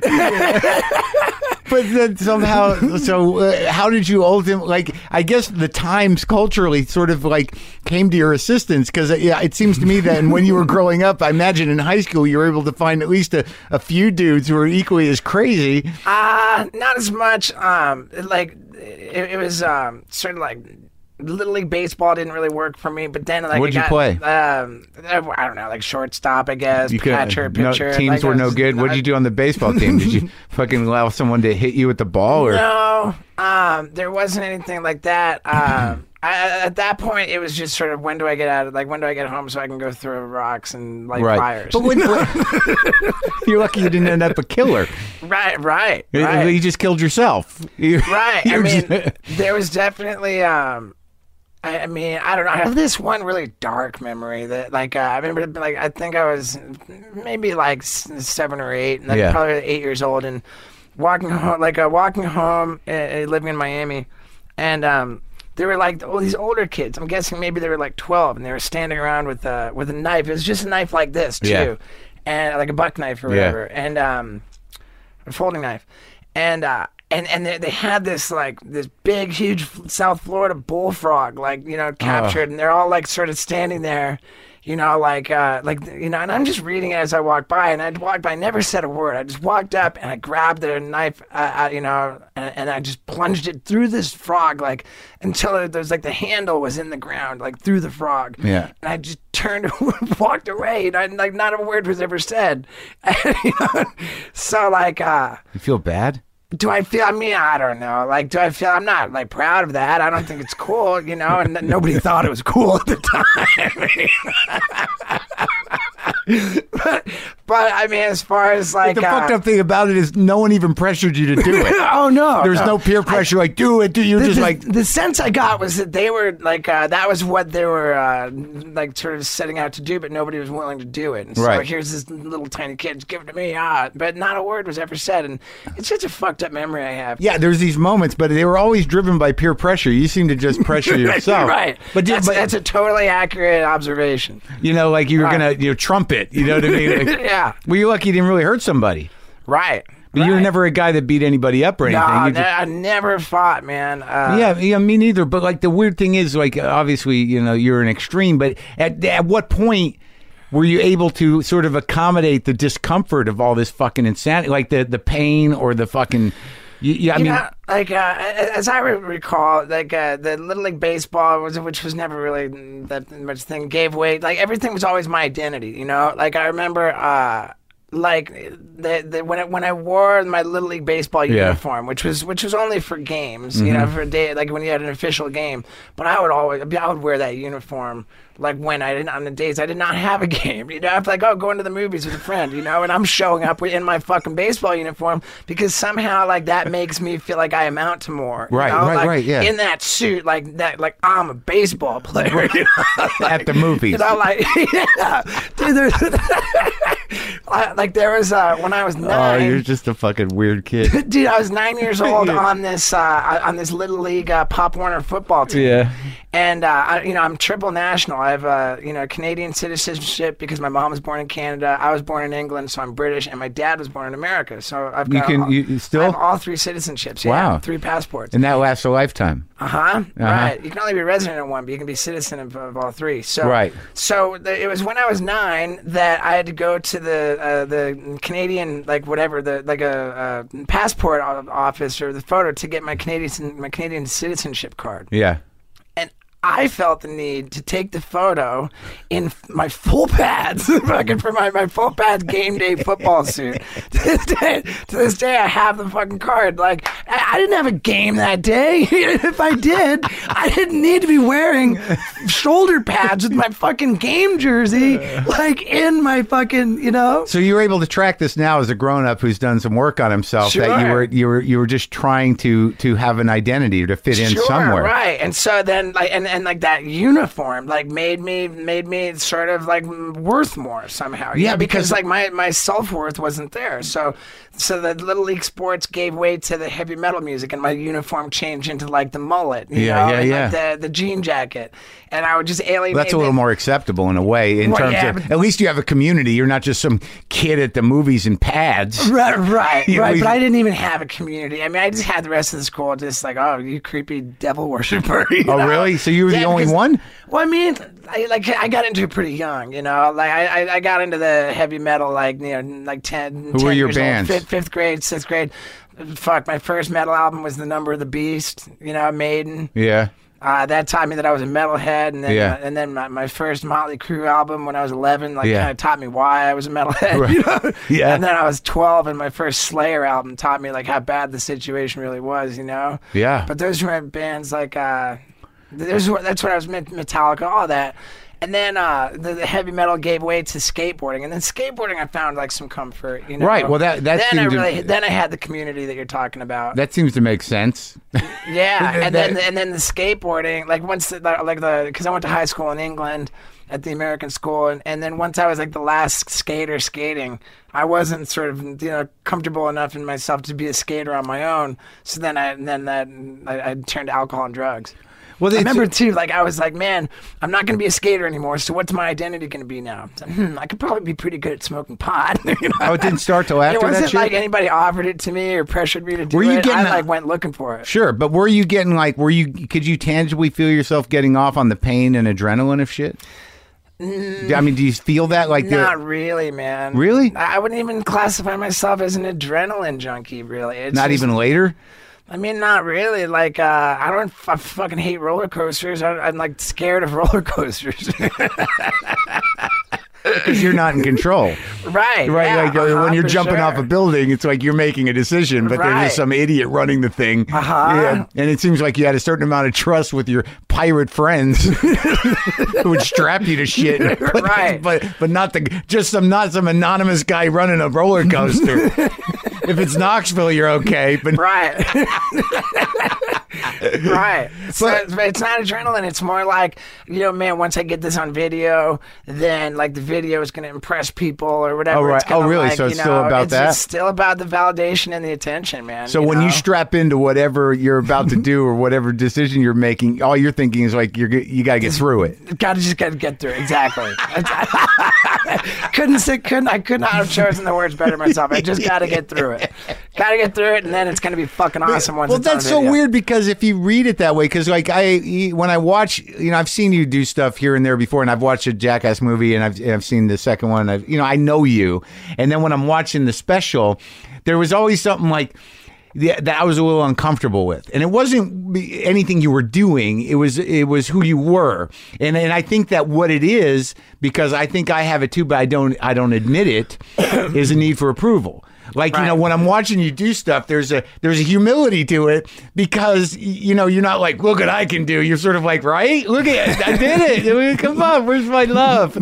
But then somehow, so uh, how did you ultimately, like, I guess the Times culturally sort of like came to your assistance because uh, yeah, it seems to me that when you were growing up, I imagine in high school, you were able to find at least a, a few dudes who were equally as crazy. Uh, not as much. Um, like, it, it was um, sort of like, Little League baseball didn't really work for me, but then like What'd I you got, play? Um, I don't know, like shortstop, I guess, You couldn't- catcher, no, pitcher. teams like, were I no was- good. What did you do on the baseball team? Did you fucking allow someone to hit you with the ball? Or No, um, there wasn't anything like that. Um, I, at that point, it was just sort of when do I get out of like when do I get home so I can go through rocks and light right. fires. But when, you're lucky you didn't end up a killer. right, right, You- right. You just killed yourself. You- Right. I you're mean, just- there was definitely. Um, I, I mean, I don't know. I have this one really dark memory that, like, uh, I remember, like, I think I was maybe like s- seven or eight, and like, Yeah. probably eight years old, and walking home, like, uh, walking home, uh, uh, living in Miami, and um, there were like all these older kids. I'm guessing maybe they were like twelve, and they were standing around with uh, with a knife. It was just a knife like this too, Yeah. and like a buck knife or Yeah. whatever, and um, a folding knife, and uh, and and they, they had this like this big huge South Florida bullfrog like you know captured, and they're all like sort of standing there, you know, like uh, like you know, and I'm just reading it as I walked by, and I walked by, never said a word. I just walked up and I grabbed the knife, uh, uh, you know, and, and I just plunged it through this frog like until it, there's like the handle was in the ground, like through the frog. Yeah. And I just turned and walked away, and I, like not a word was ever said. And, you know, so like. uh You feel bad? Do I feel, I mean, I don't know. Like, do I feel, I'm not, like, proud of that. I don't think it's cool, you know, and nobody thought it was cool at the time. but, but, I mean, as far as, like... The uh, fucked up thing about it is no one even pressured you to do it. oh, no. There's no, peer pressure, like, do it, do you The, just the, like... the sense I got was that they were like uh, that was what they were uh, like sort of setting out to do, but nobody was willing to do it. And so Right. here's this little tiny kid, give it to me, ah, but not a word was ever said, and it's such a fucked up memory I have. Yeah, there's these moments, but they were always driven by peer pressure. You seem to just pressure yourself. Right, But, that's, but that's a totally accurate observation. you know, like you were Right. going to you know, trumpet, you know what I mean? Like, Yeah, well, you're lucky you didn't really hurt somebody. right. But right. you were never a guy that beat anybody up or anything. No, You ne- just- I never fought, man. Uh, yeah, yeah, me neither. But like the weird thing is, like obviously, you know, you're an extreme. But at at what point were you able to sort of accommodate the discomfort of all this fucking insanity, like the the pain or the fucking? You, you, I you mean, know, like uh, as I re- recall, like uh, the Little League baseball was, which was never really that much thing, gave way. Like everything was always my identity, you know. Like I remember, uh, like the, the when I, when I wore my Little League baseball Yeah. uniform, which was which was only for games, you know, for a day, like when you had an official game. But I would always, I would wear that uniform. Like when I didn't, on the days I did not have a game, you know, I'm like, oh, going to the movies with a friend, you know, and I'm showing up in my fucking baseball uniform because somehow like that makes me feel like I amount to more. you Right, know? right, Like, right, yeah. In that suit, like that, like I'm a baseball player. You know? at the movies. You know, like, yeah. Dude, there's, I, like there was uh, when I was Oh, nine. you're just a fucking weird kid. Dude, I was nine years old on this uh, on this little league uh, Pop Warner football team. Yeah. And uh, I, you know, I'm triple national. I have uh, you know Canadian citizenship because my mom was born in Canada. I was born in England, so I'm British, and my dad was born in America. So I've You got can all, you, you I still, have all three citizenships. Yeah, Wow. three passports. and that lasts a lifetime. Uh huh. Right. You can only be a resident of one, but you can be citizen of, of all three. So Right. So the, it was when I was nine that I had to go to the uh, the Canadian like whatever the like a, a passport o- office or the photo to get my Canadian my Canadian citizenship card. Yeah. And I felt the need to take the photo in f- my full pads, fucking for my, my full pads game day football suit. To this day, to this day, I have the fucking card. Like, I, I didn't have a game that day. If I did, I didn't need to be wearing shoulder pads with my fucking game jersey, like in my fucking, you know. So you were able to track this now as a grown-up who's done some work on himself. That you Sure. were you were you were just trying to to have an identity or to fit in Sure, somewhere. right? And so then, like, and, and like that uniform, like, made me made me sort of like worth more somehow. you Yeah, know, because- because like my my self worth wasn't there. So, so the little league sports gave way to the heavy metal music, and my uniform changed into like the mullet. You Yeah, know, yeah, and, yeah. like, the the jean jacket, and I would just alienate. That's a little the- more acceptable in a way, in Well, terms yeah, of but- at least you have a community. You're not just some kid at the movies in pads. Right, right, Yeah, right. we- But I didn't even have a community. I mean, I just had the rest of the school just like, oh, you creepy devil worshiper. you Oh, know? really? So you were the Yeah, only because- one? Well, I mean, I, like I got into it pretty young, you know. Like I, I, I got into the heavy metal, like you know, like ten. Who were your years old, bands? fifth, fifth grade, sixth grade. Fuck, my first metal album was The Number of the Beast. You know, Maiden. Yeah. Uh, that taught me that I was a metalhead, and then Yeah. uh, and then my, my first Motley Crue album when I was eleven, like Yeah. kind of taught me why I was a metalhead. Right. You know? Yeah. And then I was twelve, and my first Slayer album taught me like how bad the situation really was. You know. Yeah. But those were bands like uh, those were, that's what I was met- Metallica, all that. And then uh, the, the heavy metal gave way to skateboarding, and then skateboarding I found like some comfort, you know. Right, well, that- that then I seemed to- really then I had the community that you're talking about. That seems to make sense. Yeah, and That- then and then the skateboarding, like once the, like the because I went to high school in England at the American school, and, and then once I was like the last skater skating, I wasn't sort of you know comfortable enough in myself to be a skater on my own. So then I then that I, I turned to alcohol and drugs. Well, I it's- remember too, like I was like, man, I'm not going to be a skater anymore. So what's my identity going to be now? So, hmm, I could probably be pretty good at smoking pot. you know? Oh, it didn't start till after It that wasn't shit? like anybody offered it to me or pressured me to do Were you it. getting I a- like went looking for it. Sure, but were you getting like, were you, could you tangibly feel yourself getting off on the pain and adrenaline of shit? I mean, do you feel that? Like, the- Not really, man. Really? I I wouldn't even classify myself as an adrenaline junkie, really. It's not just- even later? I mean, not really. Like, uh, I don't I fucking hate roller coasters. I, I'm like scared of roller coasters. Because you're not in control. right. Right, yeah, like uh, uh-huh, when you're for jumping sure. off a building, it's like you're making a decision, but there's Right. just some idiot running the thing. Uh-huh. Yeah, and it seems like you had a certain amount of trust with your pirate friends who would strap you to shit. But, Right. but but not the just some not some anonymous guy running a roller coaster. If it's Knoxville, you're okay, but Right. right. So But- it's, it's not adrenaline. It's more like, you know, man, once I get this on video, then like the video is going to impress people or whatever. Oh, right. It's gonna, Oh, really? like, So you it's still know, about it's, that? It's still about the validation and the attention, man. so you when know? you strap into whatever you're about to do or whatever decision you're making, all you're thinking is like you're g- you got to get through it. Gotta just gotta get through it. Exactly. couldn't say couldn't I could not have chosen the words better myself. I just gotta get through it. Gotta get through it, and then it's gonna be fucking awesome once Well, it's on that's so video. weird because if you read it that way, because like I, when I watch, you know, I've seen you do stuff here and there before, and I've watched a Jackass movie, and I've I've seen the second one. I've, you know, I know you, and then when I'm watching the special, there was always something like. Yeah, that I was a little uncomfortable with, and it wasn't anything you were doing. It was it was who you were, and and I think that what it is, because I think I have it too, but I don't I don't admit it, is a need for approval. Like, you Right. know, when I'm watching you do stuff, there's a there's a humility to it because, you know, you're not like, look what I can do. You're sort of like, right? Look at it. I did it. Come on. Where's my love?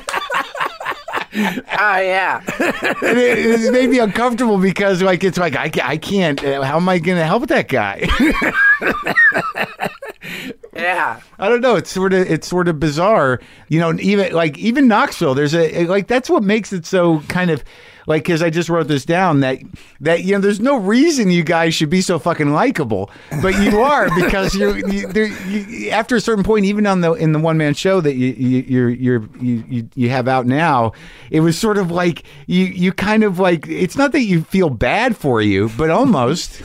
Oh yeah. And it, it made me uncomfortable because, like, it's like, I, ca- I can't. uh, How am I going to help that guy? Yeah. I don't know. It's sort of it's sort of bizarre, you know. Even like even Knoxville, there's a like that's what makes it so kind of like because I just wrote this down that that you know there's no reason you guys should be so fucking likable, but you are because you're you, there, you, after a certain point, even on the in the one man show that you you you're, you're, you you you have out now, it was sort of like you you kind of like it's not that you feel bad for you, but almost.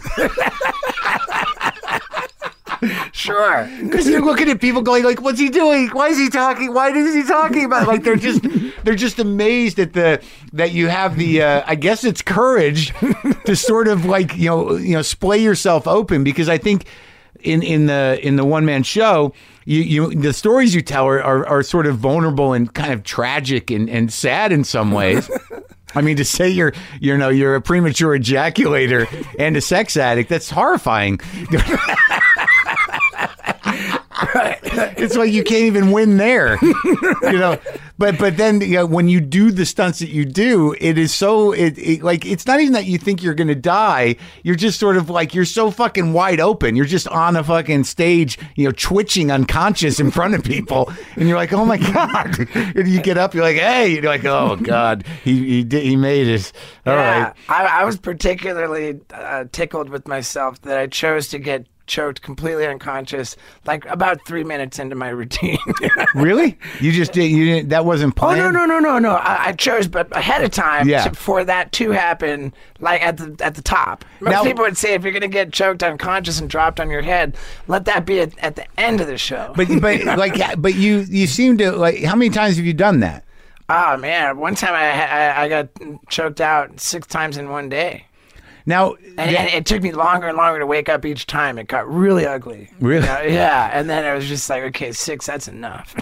Sure. Because you're looking at people going like, what's he doing? Why is he talking? Why is he talking about? Like they're just they're just amazed at the that you have the uh, I guess it's courage to sort of like you know you know splay yourself open because I think in in the in the one man show you you the stories you tell are, are are sort of vulnerable and kind of tragic and and sad in some ways. I mean, to say you're, you know, you're a premature ejaculator and a sex addict, that's horrifying. It's like you can't even win there, you know. But but then you know, when you do the stunts that you do, it is so it, it like it's not even that you think you're gonna die. You're just sort of like you're so fucking wide open. You're just on a fucking stage, you know, twitching unconscious in front of people, and you're like, oh my god. And you get up, you're like, hey, you're like, oh god, he he did he made it. All yeah, right. I, I was particularly uh, tickled with myself that I chose to get choked completely unconscious like about three minutes into my routine. Really? You just did you didn't that wasn't Oh planned? no no no no no! I, I chose, but ahead of time Yeah. to, for that to happen, like at the at the top. Most Now- people would say if you're gonna get choked unconscious and dropped on your head, let that be at, at the end of the show. But but like but you you seem to like how many times have you done that? Oh man! One time I, I I got choked out six times in one day, Now and, and it took me longer and longer to wake up each time. It got really ugly. Really? You know, yeah. And then it was just like, okay, six, that's enough.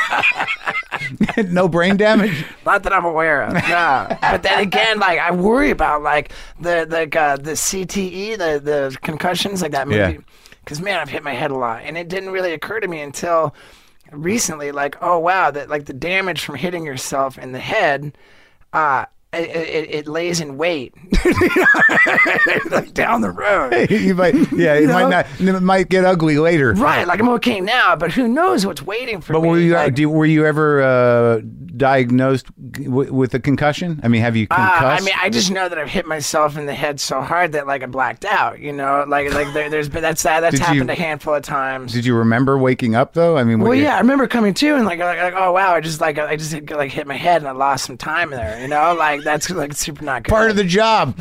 no brain damage? Not that I'm aware of. No. But then again, like I worry about like the the uh, the C T E, the the concussions, like that movie. Yeah. Because man, I've hit my head a lot, and it didn't really occur to me until recently. Like, oh wow, that like the damage from hitting yourself in the head, uh, it, it, it lays in wait, like down the road. you might, yeah, it You might know? not. It might get ugly later. Right, like I'm okay now, but who knows what's waiting for But me? were you like, do, were you ever uh, diagnosed w- with a concussion? I mean, have you Uh, concussed? I mean, I just know that I've hit myself in the head so hard that like I blacked out. You know, like like there, there's but that's that that's Did happened you- a handful of times. Did you remember waking up though? I mean, were Well, you- yeah, I remember coming to and like, like like oh wow, I just like I just like hit my head and I lost some time there. You know, like that's like super not good. part of the job.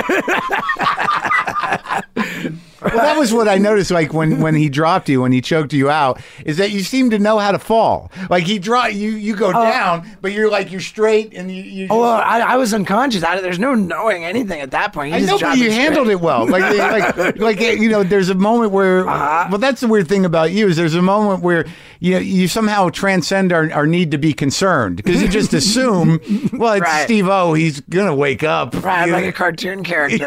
Well, that was what I noticed. Like when, when he dropped you, when he choked you out, is that you seem to know how to fall. Like he draw you, you go down, but you're like you're straight and you. you Oh, well, I, I was unconscious. I, there's no knowing anything at that point. He I just know, but dropped you me handled straight. it well. Like, like, like, you know, there's a moment where. Uh-huh. Well, that's the weird thing about you is there's a moment where you know you somehow transcend our, our need to be concerned because you just assume, well, it's Right. Steve O. He's gonna wake up. Right, You know? like a cartoon character.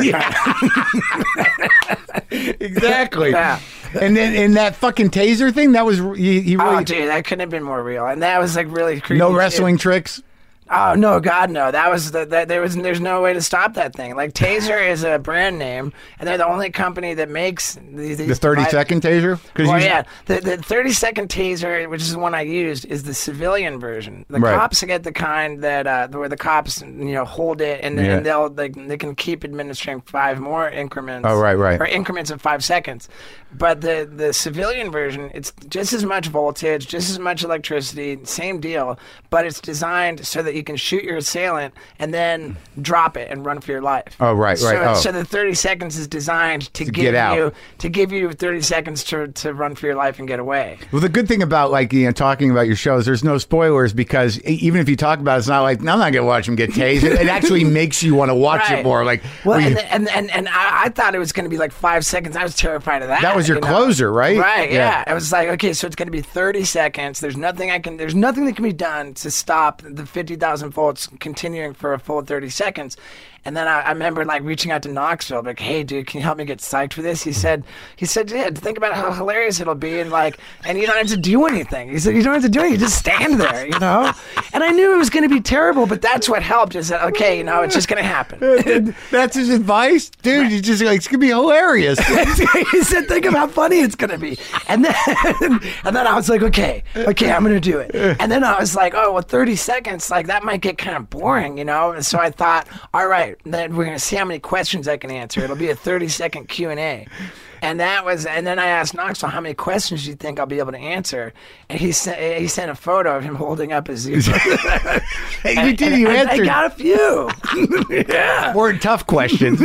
Exactly. Yeah. And then in that fucking taser thing, that was he, he really Oh, dude, that couldn't have been more real, and that was like really creepy. no too. wrestling tricks. Oh no, God no! That was the, that there was there's no way to stop that thing. Like Taser is a brand name, and they're the only company that makes these. these The thirty devices. second taser. Because Well, yeah, the the thirty second taser, which is the one I used, is the civilian version. The Right. cops get the kind that uh, where the cops you know hold it, and, Yeah. and they'll they, they can keep administering five more increments. Oh, right, right. Or increments of five seconds. But the the civilian version, it's just as much voltage, just as much electricity, same deal. But it's designed so that you can shoot your assailant and then drop it and run for your life. Oh, right, so, right. Oh. So the thirty seconds is designed to, To give get out. you to give you thirty seconds to to run for your life and get away. Well, the good thing about like you know talking about your shows, there's no spoilers because e- even if you talk about it, it's not like no, I'm not gonna watch him get tased. It, it actually makes you want to watch Right. it more. Like Well, well, you- and, and and and I, I thought it was going to be like five seconds. I was terrified of that. That was your you know? closer, right? Right. Yeah. Yeah. I was like, okay, so it's going to be thirty seconds. There's nothing I can. There's nothing that can be done to stop the fifty thousand volts continuing for a full thirty seconds. And then I, I remember like reaching out to Knoxville, like, hey, dude, can you help me get psyched for this? He said, he said, yeah, think about how hilarious it'll be, and like, and you don't have to do anything. He said, you don't have to do anything, you just stand there, you know. And I knew it was going to be terrible, but that's what helped. Is that okay? You know, it's just going to happen. That's his advice, dude. You just like it's gonna be hilarious. He said, think of how funny it's going to be. And then, and then I was like, okay, okay, I'm going to do it. And then I was like, oh, well, thirty seconds, like that might get kind of boring, you know. And so I thought, all right, then we're going to see how many questions I can answer. It'll be a thirty second Q and A. And that was, and then I asked Knoxville, how many questions do you think I'll be able to answer? And he sent, he sent a photo of him holding up his zebra. You did, you and answered. I got a few. Yeah. Weren't tough questions.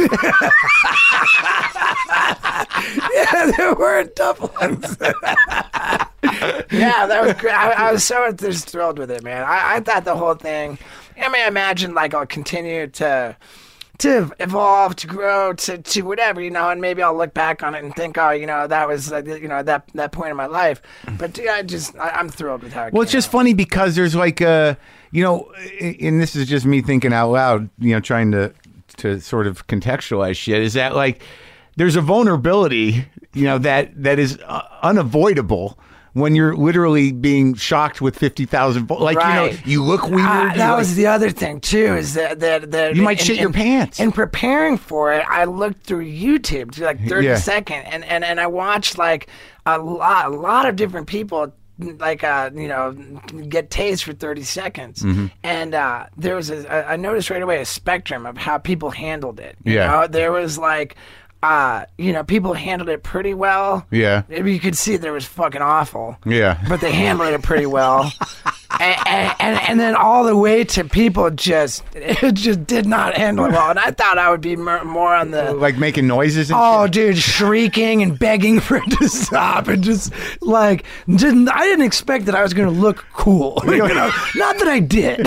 Yeah, there were tough ones. Yeah, that was great. I, I was so just thrilled with it, man. I, I thought the whole thing, I mean, I imagine like I'll continue to to evolve, to grow, to, to whatever, you know, and maybe I'll look back on it and think, oh, you know, that was, uh, you know, that that point in my life. But dude, I just, I, I'm thrilled with how it Well, came it's just out. funny because there's like a, you know, and this is just me thinking out loud, you know, trying to to sort of contextualize shit. Is that like there's a vulnerability, you know, that that is uh, unavoidable when you're literally being shocked with fifty thousand volts. Like, Right. you know, you look weird. Uh, you that like- was the other thing too, is that that, that You might in- shit your in- pants. In preparing for it, I looked through YouTube to like thirty Yeah. second, and, and and I watched like a lot, a lot of different people. Like uh, you know, get tased for thirty seconds, Mm-hmm. and uh, there was a, I noticed right away a spectrum of how people handled it. You Yeah. know? There was like, uh, you know, people handled it pretty well. Yeah. Maybe you could see there was fucking awful. Yeah. But they handled it pretty well. and, and, and and then all the way to people just it just did not handle it well. And I thought I would be more, more on the like making noises and oh, shit. dude, shrieking and begging for it to stop, and just like didn't I didn't expect that I was going to look cool. You know? Not that I did.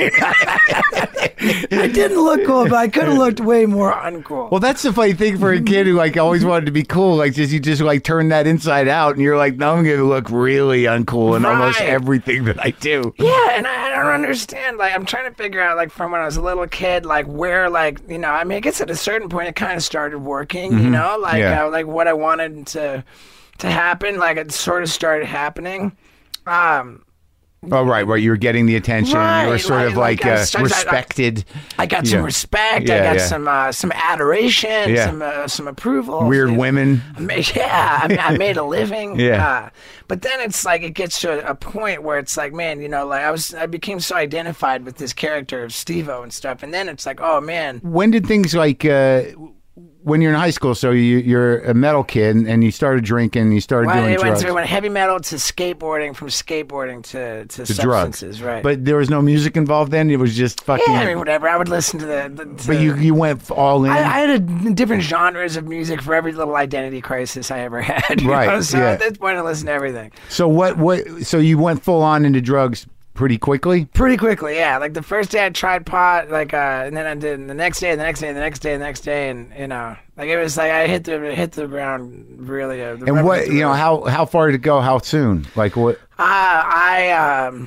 I didn't look cool, but I could have looked way more uncool. Well, that's the funny thing for a kid who like always wanted to be cool. Like, just you just like turn that inside out, and you're like, no, I'm gonna look really uncool in almost Right. everything that I do. Yeah, and I, I don't understand. Like, I'm trying to figure out, like, from when I was a little kid, like, where, like, you know, I mean, I guess at a certain point it kind of started working, you know, like, Yeah. uh, like what I wanted to to happen, like, it sort of started happening. Um, Oh, right, right. You were getting the attention. you were Right, sort of like- like, like I uh, started- I- I- respected. I got some Yeah. respect. Yeah, I got yeah. some uh, some adoration. Yeah. Some uh, some approval. Weird You know, women. I made- Yeah, I, mean, I made a living. Yeah. Uh, but then it's like it gets to a, a point where it's like, man, you know, like I was, I became so identified with this character of Steve-O and stuff, and then it's like, oh man, When did things like uh, when you're in high school? So you, you're a metal kid, and you started drinking. You started well, doing it went, drugs. to, it went heavy metal to skateboarding, from skateboarding to to, to drugs, substances, right? But there was no music involved then. It was just fucking. yeah, I mean, whatever. I would listen to the. the to, but you you went all in. I, I had a, different genres of music for every little identity crisis I ever had. you Right, know? So yeah. at this point, I listened to everything. so what what? So you went full on into drugs pretty quickly. Pretty quickly, yeah. Like the first day I tried pot, like, uh, and then I did the next day, the next day, the next day, the next day, and you know, like it was like I hit the hit the ground really. Uh, the And rubber what hit the you know road. how how far did it go? How soon? Like what? Uh, I um,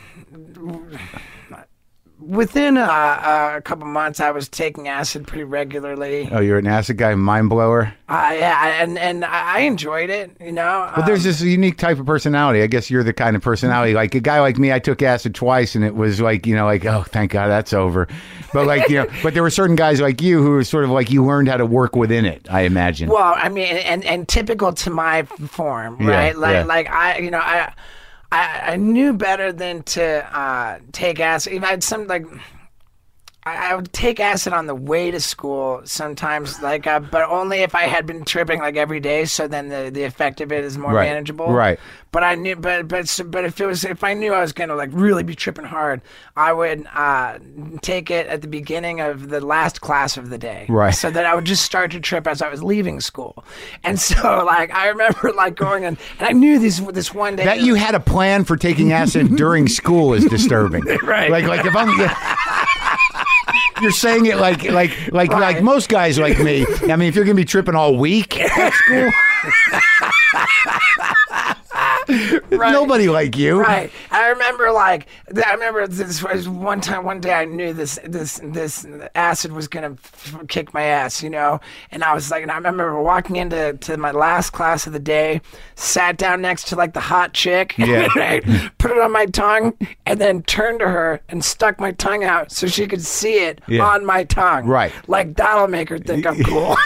within uh, a couple months, I was taking acid pretty regularly. Oh, you're an acid guy, mind blower. Uh, yeah, and and I I enjoyed it. You know, But there's Um, this unique type of personality. I guess you're the kind of personality. Like a guy like me, I took acid twice, and it was like, you know, like, oh, thank God that's over. But like, you know, but there were certain guys like you who were sort of like you learned how to work within it. I imagine. Well, I mean, and and typical to my form, Yeah, right? Like yeah. like I, you know, I. I, I knew better than to uh, take acid. If I had some like, I, I would take acid on the way to school sometimes, like, uh, but only if I had been tripping like every day. So then the, the effect of it is more Right, manageable. right. But I knew, but but so- but if it was, if I knew I was gonna like really be tripping hard, I would uh, take it at the beginning of the last class of the day. Right. So that I would just start to trip as I was leaving school. And so like I remember like going in, and I knew this this one day that you had a plan for taking acid during school is disturbing. Right. Like like if I'm. You're saying it like like like Right. like most guys like me. I mean, if you're gonna be tripping all week at school, Right. Nobody like you. Right. I remember like I remember this was one time one day I knew this this this acid was gonna f- kick my ass, you know, and I was like, and I remember walking into to my last class of the day, sat down next to like the hot chick, Yeah. and I put it on my tongue, and then turned to her and stuck my tongue out so she could see it Yeah. on my tongue. Right. Like that'll make her think I'm cool.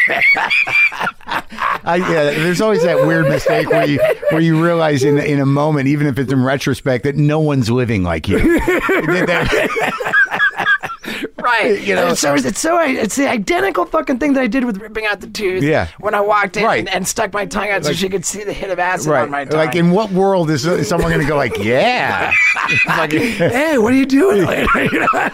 I, yeah, there's always that weird mistake where you where you realize in in a moment, even if it's in retrospect, that no one's living like you. Right. You know, And so it's so it's the identical fucking thing that I did with ripping out the tooth. Yeah. When I walked in Right. and, and stuck my tongue out so Like- she could see the hit of acid Right. on my tongue. Like, in what world is someone going to go like, yeah? Like, Hey, what are you doing later? You know?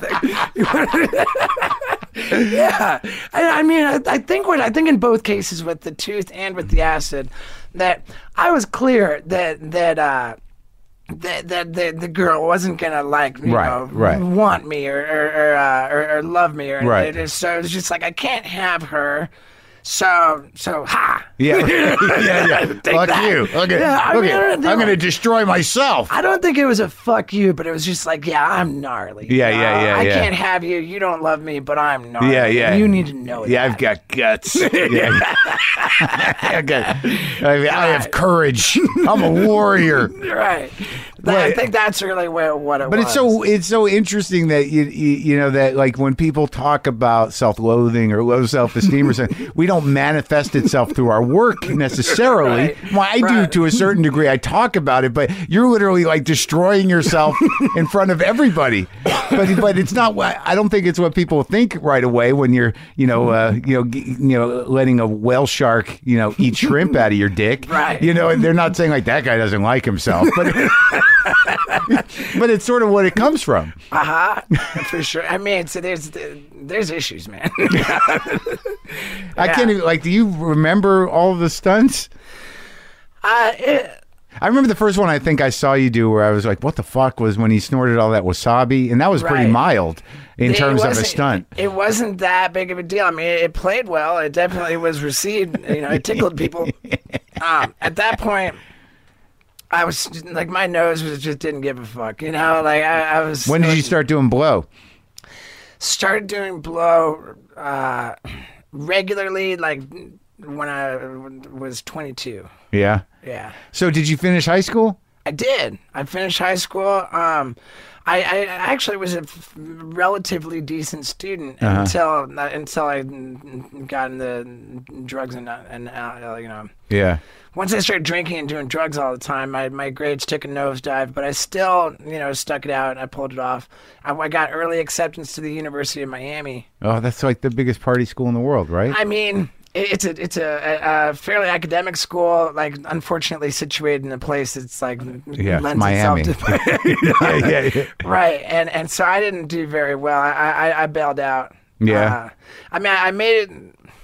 Yeah. I, I mean, I, I think what I think in both cases with the tooth and with the acid, that I was clear that that. uh That, that the, the girl wasn't gonna like you Right, know right. want me or or, or, uh, or or love me or Right. it, so it was just like I can't have her, so so ha yeah, yeah, yeah. Take Fuck that. you. Okay, Yeah, I okay. mean, I don't I'm know. going to destroy myself. I don't think it was a fuck you, but it was just like, yeah, I'm gnarly. Yeah, you know? yeah, yeah, I yeah. can't have you. You don't love me, but I'm gnarly. Yeah, yeah. You need to know Yeah, that. I've got guts. Yeah. Okay. I, mean, I have courage. I'm a warrior. Right. That- I Right. think that's really what, what it But was. it's so it's so interesting that you, you you know that like when people talk about self-loathing or low self-esteem or something, we don't manifest itself through our work necessarily. Right. Well, I do Right. to a certain degree. I talk about it, but you're literally like destroying yourself in front of everybody. But but it's not. what- I don't think it's what people think right away when you're you know uh, you know g- you know letting a whale shark you know eat shrimp out of your dick. Right. You know, and they're not saying like that guy doesn't like himself, but. But it's sort of what it comes from. Uh-huh. For sure. I mean, so there's there's issues, man. I can't even, like, do you remember all of the stunts? uh, it, I remember the first one I think I saw you do where I was like, what the fuck, was when he snorted all that wasabi. And that was pretty Right. mild in it terms of a wasn't- stunt. It wasn't that big of a deal. I mean, it, it played well. It definitely was received. You know, it tickled people. Um, at that point, I was just- like, my nose was just didn't give a fuck. You know, like I, I was. When did you start doing blow? Started doing blow uh, regularly, like when I was twenty-two. Yeah. Yeah. So did you finish high school? I did. I finished high school. Um, I, I actually was a f- relatively decent student Uh-huh. until until I got into drugs and and uh, you know. Yeah. Once I started drinking and doing drugs all the time, my, my grades took a nosedive, but I still, you know, stuck it out and I pulled it off. I, I got early acceptance to the University of Miami. Oh, that's like the biggest party school in the world, right? I mean, it- it's a it's a, a, a fairly academic school, like unfortunately situated in a place that's like Yeah, lends Miami. itself to yeah, yeah, yeah. right, and and so I didn't do very well. I I, I bailed out. Yeah. Uh, I mean, I made it.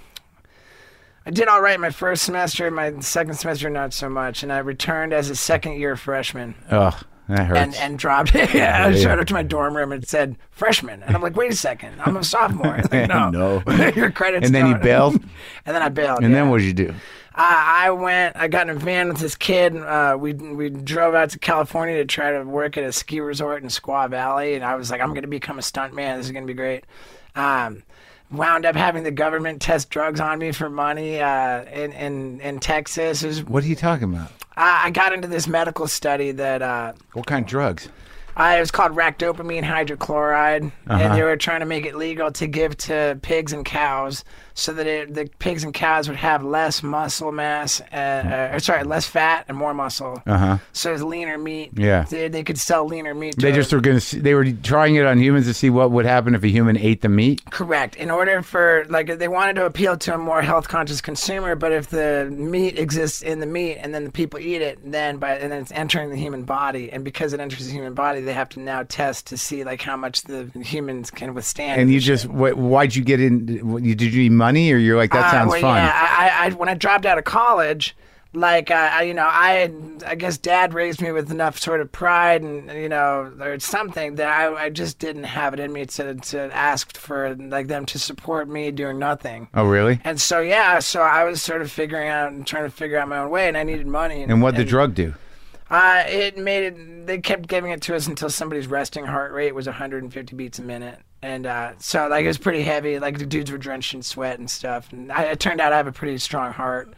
I did all right my first semester. My second semester, not so much. And I returned as a second year freshman Oh, that hurts. and, and dropped it. Yeah, I Yeah. showed up to my dorm room and it said freshman. And I'm like, wait a second, I'm a sophomore. Like, no, No. your credits. And then you don't. bailed? And then I bailed. And yeah. then what did you do? I, I went. I got in a van with this kid. Uh, we we drove out to California to try to work at a ski resort in Squaw Valley, and I was like, I'm going to become a stuntman. This is going to be great. Um, wound up having the government test drugs on me for money uh, in, in in Texas. It was, What are you talking about? I I got into this medical study that uh, What kind of drugs? I, it was called ractopamine hydrochloride, Uh-huh. and they were trying to make it legal to give to pigs and cows, so that it, the pigs and cows would have less muscle mass, uh, uh, or sorry, less fat and more muscle. Uh huh. So it's leaner meat. Yeah. They, they could sell leaner meat. To They just were going to. They were trying it on humans to see what would happen if a human ate the meat. Correct. In order for, like, they wanted to appeal to a more health conscious consumer, but if the meat exists in the meat and then the people eat it, then by and then it's entering the human body, and because it enters the human body, they have to now test to see like how much the humans can withstand. And you this just, shit. wh- why'd you get in? Did you need money, or you're like, that Uh, sounds well, fun? Yeah, I, I, when I dropped out of college, like, uh, I- you know, I, I guess Dad raised me with enough sort of pride and, you know, or something that I, I just didn't have it in me to, to ask for, like, them to support me doing nothing. Oh, really? And so, yeah, so I was sort of figuring out and trying to figure out my own way, and I needed money. And, And what'd the and, drug do? Uh, it made it, they kept giving it to us until somebody's resting heart rate was one hundred fifty beats a minute. And uh, so, like, it was pretty heavy. Like, the dudes were drenched in sweat and stuff. And I, it turned out I have a pretty strong heart.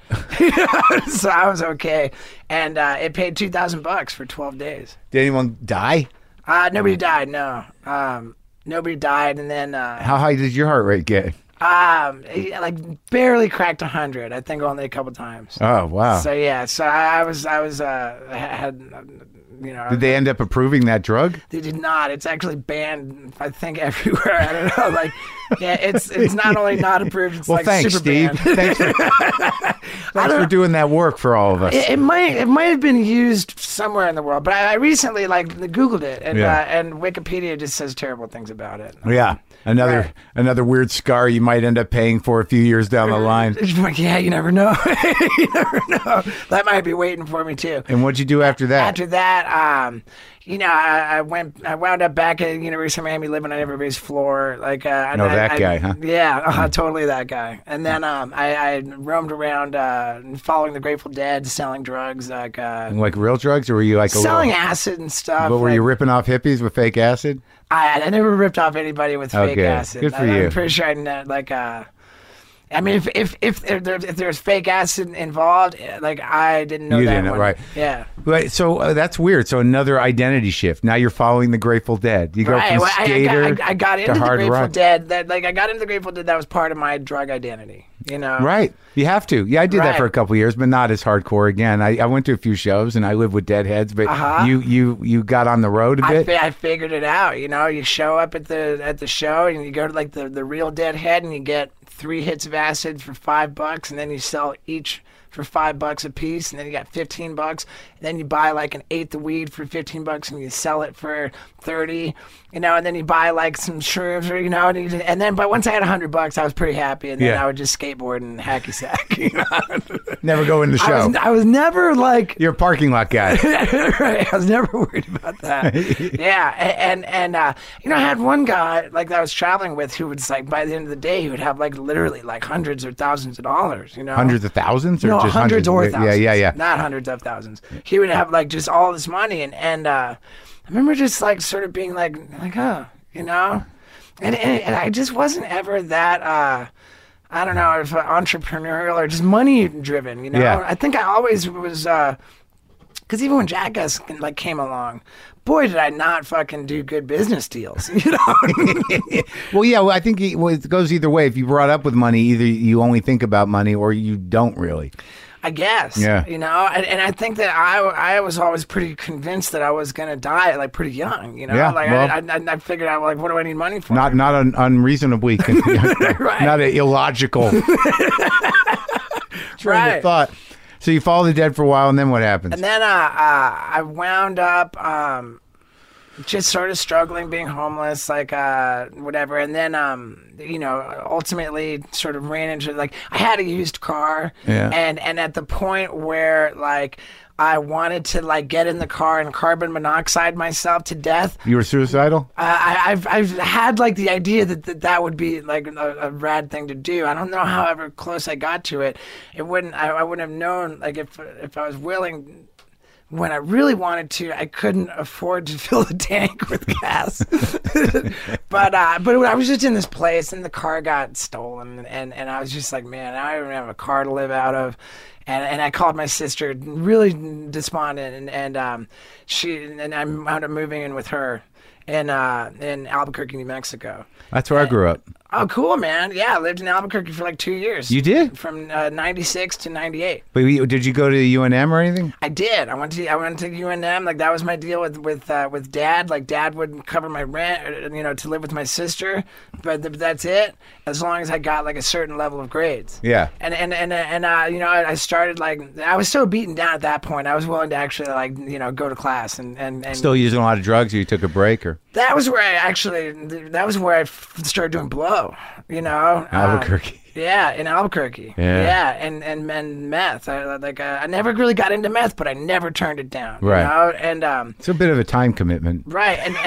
So I was okay. And uh, it paid two thousand bucks for twelve days. Did anyone die? Uh, nobody died, no. Um, nobody died. And then, uh, How high did your heart rate get? um, it, like, barely cracked one hundred. I think only a couple times. Oh, wow. So, yeah. So I, I was, I was, uh, had, you know. Did they end up approving that drug? They did not. It's actually banned, I think, everywhere. I don't know. Like, yeah, it's it's not only not approved, it's Well, like thanks, super Steve. banned. Thanks, for, thanks for doing that work for all of us. It, it might it might have been used somewhere in the world, but I, I recently like Googled it, and Yeah. uh, and Wikipedia just says terrible things about it. Yeah. Another Right. another weird scar you might end up paying for a few years down the line. Yeah, you never know. You never know. That might be waiting for me too. And what'd you do after that? After that, um, you know, I, I went, I wound up back at University of Miami, living on everybody's floor. Like, uh, No, I, that I, guy, huh? Yeah, uh, totally that guy. And then um, I, I roamed around, uh, following the Grateful Dead, selling drugs, like uh, Like real drugs, or were you like a selling little, acid and stuff. But were like, you ripping off hippies with fake acid? I, I never ripped off anybody with fake Okay, acid. good for I, you. I'm pretty sure I didn't, like, uh, I mean, if if if, if, there, if there's fake acid involved, like, I didn't know You that didn't know, one. right. Yeah. Right, so uh, that's weird. So another identity shift. Now you're following the Grateful Dead. You go Right. from Well, I, I, skater got, I, I got into to the hard Grateful rock. Dead. That like I got into the Grateful Dead. That was part of my drug identity. You know. Right. You have to. Yeah, I did that Right. for a couple of years, but not as hardcore again. I, I went to a few shows and I lived with Deadheads, but Uh-huh. you you you got on the road a I, bit. fi- I figured it out. You know, you show up at the at the show and you go to like the the real Deadhead and you get three hits of acid for five bucks, and then you sell each for five bucks a piece, and then you got fifteen bucks. And then you buy like an eighth of weed for fifteen bucks, and you sell it for thirty. You know, and then you buy like some shrooms, or you know, and, you, and then but once I had a hundred bucks, I was pretty happy, and then Yeah. I would just skateboard and hacky sack. You know? Never go in the I show. was, I was never like You're a parking lot guy. right. I was never worried about that. Yeah, a- and and uh, you know, I had one guy like that I was traveling with who was like by the end of the day he would have like literally like hundreds or thousands of dollars. You know, Hundreds of thousands, or no, just hundreds or Yeah, thousands. yeah, yeah. Not hundreds of thousands. He would have like just all this money, and and uh, I remember just like sort of being like like oh, you know, and and, and I just wasn't ever that. Uh, I don't know if entrepreneurial or just money driven. You know, Yeah. I think I always was. Uh, Because even when Jackass like came along, boy, did I not fucking do good business deals. You know, Well, yeah, well, I think it, well, it goes either way. If you brought up with money, either you only think about money or you don't really. I guess. Yeah. You know, and, and I think that I, I was always pretty convinced that I was gonna die like pretty young. You know, Yeah, like well- I, I, I figured out like what do I need money for? Not not an unreasonably, con- Right. not an illogical train Right. of thought. So you follow the Dead for a while, and then what happens? And then uh, uh, I wound up um, just sort of struggling, being homeless, like uh, whatever. And then, um, you know, ultimately sort of ran into like I had a used car, Yeah. and and at the point where like I wanted to like get in the car and carbon monoxide myself to death. You were suicidal? Uh, I, I've I've had like the idea that that, that would be like a, a rad thing to do. I don't know however close I got to it. It wouldn't. I, I wouldn't have known like if if I was willing. When I really wanted to, I couldn't afford to fill the tank with gas. but uh, but I was just in this place, and the car got stolen, and, and I was just like, man, I don't even have a car to live out of. And and I called my sister, really despondent, and and um, she and I wound up moving in with her in uh in Albuquerque, New Mexico. That's where I grew up. Oh, cool, man! Yeah, I lived in Albuquerque for like two years. You did? From uh, ninety-six to ninety-eight. But you, did you go to U N M or anything? I did. I went to I went to U N M. Like that was my deal with with uh, with Dad. Like Dad would cover my rent, uh, you know, to live with my sister. But th- that's it. As long as I got like a certain level of grades. Yeah. And and and and uh, you know, I started like I was so beaten down at that point. I was willing to actually like you know go to class and and, and Still using a lot of drugs, or you took a break, or? that was where I actually that was where I f- started doing blow. blow, you know. Albuquerque. Um, yeah, in Albuquerque. Yeah. Yeah, and and, and meth. I, like uh, I never really got into meth, but I never turned it down. Right. You know? And um, It's a bit of a time commitment. right, and,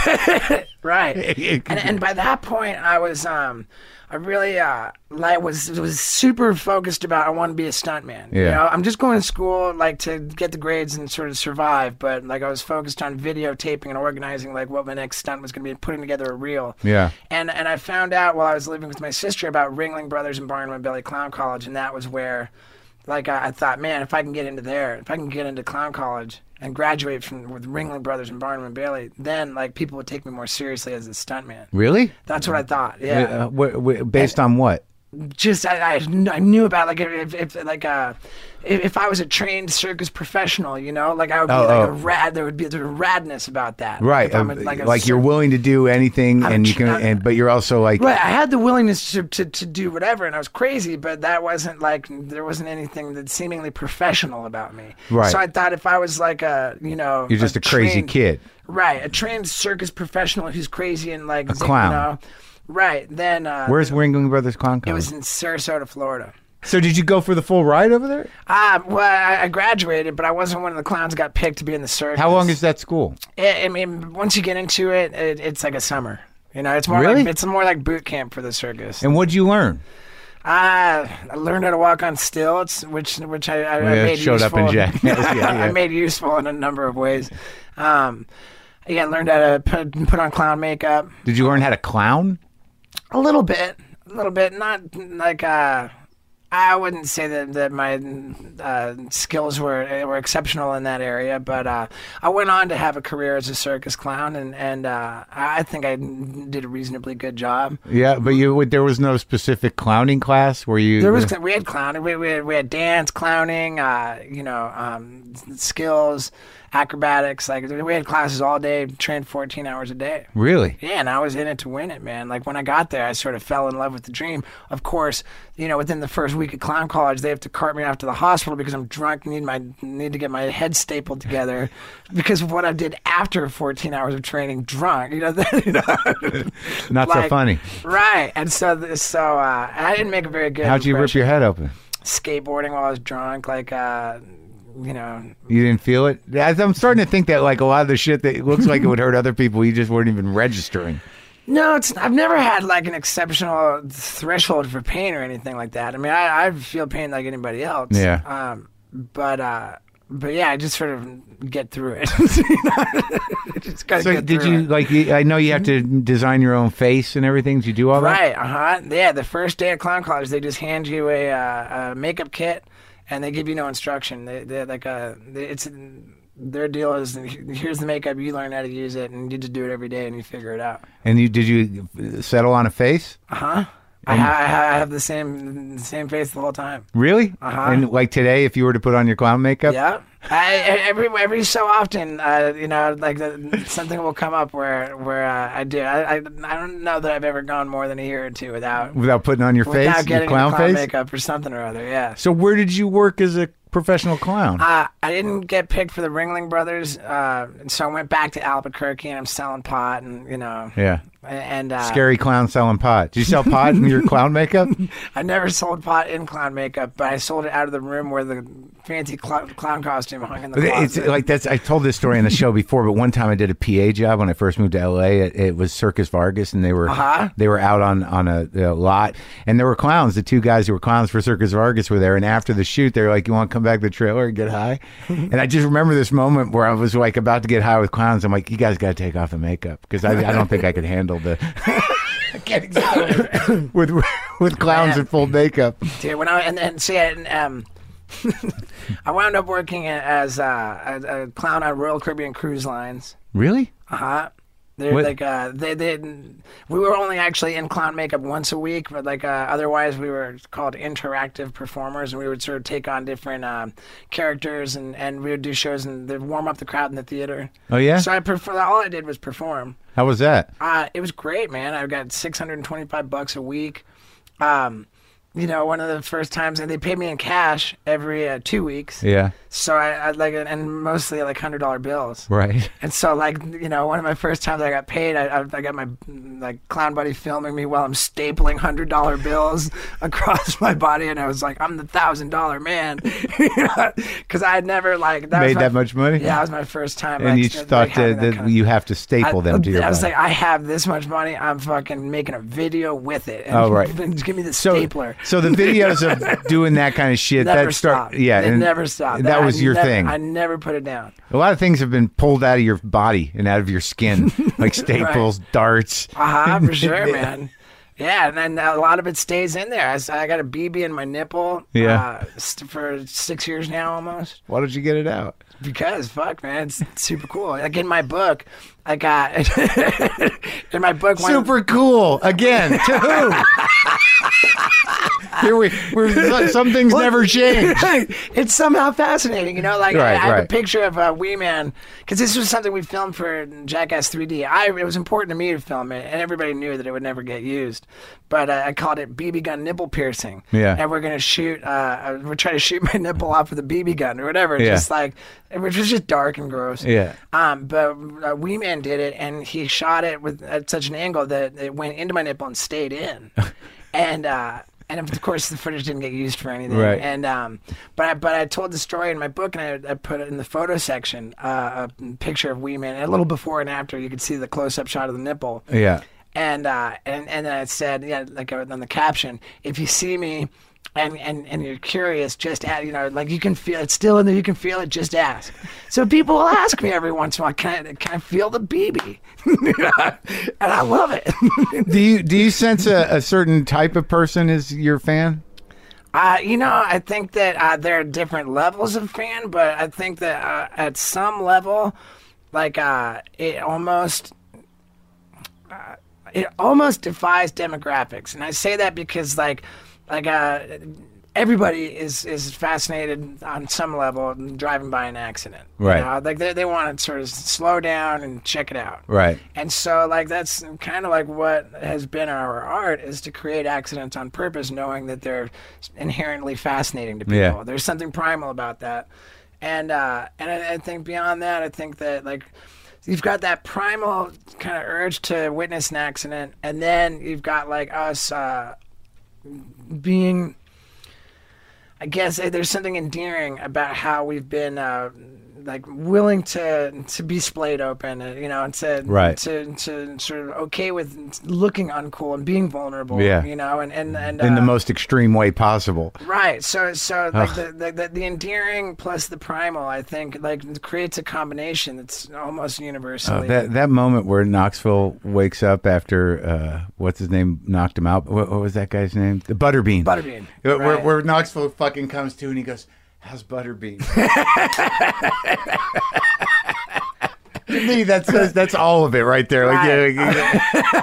and right, and and by that point, I was um. I really uh like was was super focused about I want to be a stuntman. Yeah. You know, I'm just going to school like to get the grades and sort of survive, but like I was focused on videotaping and organizing like what my next stunt was going to be and putting together a reel. Yeah. And and I found out while I was living with my sister about Ringling Brothers and Barnum and Bailey Clown College, and that was where like I, I thought, man, if I can get into there, if I can get into clown college and graduate from with Ringling Brothers and Barnum and Bailey, then like people would take me more seriously as a stuntman. Really? That's what I thought. Yeah. Uh, wh- wh- based on what? Just I, I, kn- I knew about like if, if like uh if, if I was a trained circus professional, you know, like I would be Oh, like oh. a rad. There would be a radness about that. Right. If I'm uh, a- like a you're cir- willing to do anything, I'm and you tr- can, I'm- and but you're also like, Right, I had the willingness to, to, to do whatever, and I was crazy, but that wasn't like there wasn't anything that seemingly professional about me. Right. So I thought if I was like a you know you're just a, crazy trained- kid. right, a trained circus professional who's crazy and like A zing, clown. You know, right. Then uh, Where's Ringling Brothers Clown it College? was in Sarasota, Florida. So did you go for the full ride over there? Ah, well, I, I graduated, but I wasn't one of the clowns got picked to be in the circus. How long is that school? I, I mean, once you get into it, it, it's like a summer. You know, it's more Really? like it's more like boot camp for the circus. And what'd you learn? Uh, I learned how to walk on stilts, which which I, I, I Yeah, made showed up useful. in Jackass. Yeah, yeah. I made useful in a number of ways. Um, yeah, I learned how to put, put on clown makeup. Did you learn how to clown? A little bit, a little bit. Not like uh, I wouldn't say that that my uh, skills were were exceptional in that area, but uh, I went on to have a career as a circus clown, and and uh, I think I did a reasonably good job. Yeah, but you there was no specific clowning class where you. There was we had clowning, we we had, we had dance, clowning, uh, you know, um, skills, acrobatics. Like we had classes all day, trained fourteen hours a day. Really? Yeah, and I was in it to win it, man. Like when I got there, I sort of fell in love with the dream. Of course, you know, within the first week of clown college, they have to cart me off to the hospital because I'm drunk, need my need to get my head stapled together because of what I did after fourteen hours of training, drunk. You know, you know Not so like, funny. right? And so, th- so uh, I didn't make a very good. How'd you rip impression. your head open? Skateboarding while I was drunk, like. Uh, you know, You didn't feel it? As I'm starting to think that like a lot of the shit that looks like it would hurt other people, you just weren't even registering. no, it's. I've never had like an exceptional threshold for pain or anything like that. I mean, I, I feel pain like anybody else. Yeah. Um, but uh, but yeah, I just sort of get through it. You know? Just gotta So get did through you it. like? you- I know you have to design your own face and everything. Did you do all that? Right. Uh huh. Yeah. The first day of clown college, they just hand you a, uh, a makeup kit, and they give you no instruction. They they like uh, they, it's. Their deal is here's the makeup, you learn how to use it, and you just do it every day, and you figure it out. And you did you settle on a face? Uh huh. I, ha- I ha- I have the same the same face the whole time. Really? Uh-huh. And like today, if you were to put on your clown makeup, Yeah. I, every every so often, uh, you know, like the, something will come up where where uh, I do. I, I I don't know that I've ever gone more than a year or two without without putting on your without face, your getting clown, a clown face. makeup or something or other. Yeah. So where did you work as a professional clown? Uh, I didn't get picked for the Ringling Brothers, uh, so I went back to Albuquerque and I'm selling pot and you know yeah. and uh, Scary clown selling pot. Did you sell pot in your clown makeup? I never sold pot in clown makeup, but I sold it out of the room where the fancy cl- clown costume hung in the It's closet. like that's. I told this story on the show before, but one time I did a P A job when I first moved to L A. It, it was Circus Vargas, and they were Uh-huh. they were out on on a, a lot, and there were clowns. The two guys who were clowns for Circus Vargas were there, and after the shoot, they were like, "You want to come back to the trailer and get high?" And I just remember this moment where I was like about to get high with clowns. I'm like, "You guys got to take off the makeup because I, I don't think I could handle the Getting started. with with clowns Man. in full makeup." Dude, when I and then see and, um, I wound up working as uh, a, a clown on Royal Caribbean Cruise Lines. Really? Uh huh. They're What- like uh, they they we were only actually in clown makeup once a week, but like uh, otherwise we were called interactive performers, and we would sort of take on different um, characters, and, and we would do shows and they'd warm up the crowd in the theater. Oh yeah. So I prefer all I did was perform. How was that? Uh, it was great, man. I got six hundred and twenty-five bucks a week. Um, you know, one of the first times, and they paid me in cash every uh, two weeks. Yeah. So I, I like, and mostly like hundred dollar bills. Right. And so, like, you know, one of my first times I got paid, I, I, I got my like clown buddy filming me while I'm stapling hundred dollar bills across my body, and I was like, I'm the thousand dollar man, because I had never like that made was my, that much money. Yeah, that was my first time. And like, you like, thought having that, that that kind of- you have to staple I, them to your I was body. like, I have this much money. I'm fucking making a video with it. And Oh, right. Give me the so, stapler. so the videos of doing that kind of shit Never that start, stopped. yeah, It and never stopped. That I was your never- thing. I never put it down. A lot of things have been pulled out of your body and out of your skin, like staples, darts. Uh huh, for sure, man. Yeah, and then a lot of it stays in there. I, s- I got a B B in my nipple. Yeah. Uh, st- for six years now, almost. Why did you get it out? Because fuck, man, it's super cool. Like in my book, I got in my book. One, Super cool. Again, to who? Here we, we're, some things never change. It's somehow fascinating, you know. Like Right, I, I have right. a picture of uh, Wee Man, because this was something we filmed for Jackass three D. I it was important to me to film it, and everybody knew that it would never get used. But uh, I called it B B gun nipple piercing. Yeah. And we're gonna shoot. Uh, we're trying to shoot my nipple off with a B B gun or whatever. Yeah. Just like, which was just dark and gross. Yeah. Um, but uh, Wee Man did it, and he shot it with at such an angle that it went into my nipple and stayed in, and uh, and of course the footage didn't get used for anything. Right. And um, but I, but I told the story in my book, and I, I put it in the photo section, uh, a picture of Wee Man, and a little before and after. You could see the close-up shot of the nipple. Yeah. And uh, and and then I said, yeah, like uh, on the caption, if you see me. And, and and you're curious, just ask, you know, like you can feel it's still in there, you can feel it, just ask. So people will ask me every once in a while, can I, can I feel the B B? And I love it. Do you do you sense a, a certain type of person is your fan? Uh, you know, I think that uh, there are different levels of fan, but I think that uh, at some level, like uh, it almost uh, it almost defies demographics, and I say that because like. Like uh, everybody is, is fascinated on some level driving by an accident. Right. You know? Like they they want to sort of slow down and check it out. Right. And so like that's kind of like what has been our art is to create accidents on purpose, knowing that they're inherently fascinating to people. Yeah. There's something primal about that. And uh, and I, I think beyond that, I think that like. You've got that primal kind of urge to witness an accident, and then you've got like us. Uh, being I guess uh, there's something endearing about how we've been uh, like willing to to be splayed open, uh, you know, and to, Right. to to sort of okay with looking uncool and being vulnerable, Yeah. you know, and and, and In the uh, most extreme way possible. right. So so like Ugh. the, the, the the endearing plus the primal, I think, like creates a combination that's almost Uh, universally. that that moment where Knoxville wakes up after uh, what's his name knocked him out. What, what was that guy's name? The Butterbean. Butterbean. Where, where, Right. where Knoxville fucking comes to and he goes, "How's Butterbean?" To me, that's that's that's all of it right there. Like, Right. yeah, like,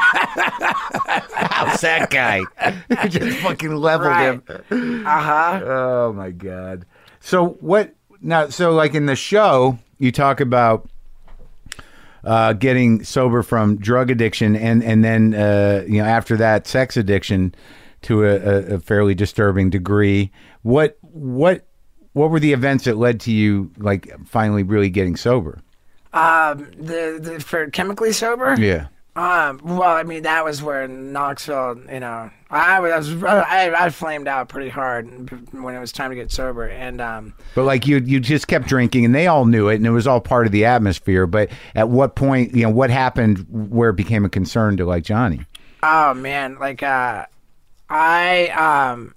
how's that guy? Just fucking leveled Right. him. Uh huh. Oh my god. So what now? So like in the show, you talk about uh, getting sober from drug addiction, and and then uh, you know after that, sex addiction to a, a, a fairly disturbing degree. What what what were the events that led to you like finally really getting sober? Um, the, the for chemically sober. Yeah. Um, well, I mean, that was where Knoxville, you know, I was, I, I flamed out pretty hard when it was time to get sober. And, um, But like you, you just kept drinking, and they all knew it, and it was all part of the atmosphere. But at what point, you know, what happened where it became a concern to like Johnny? oh man, like, uh, I, um,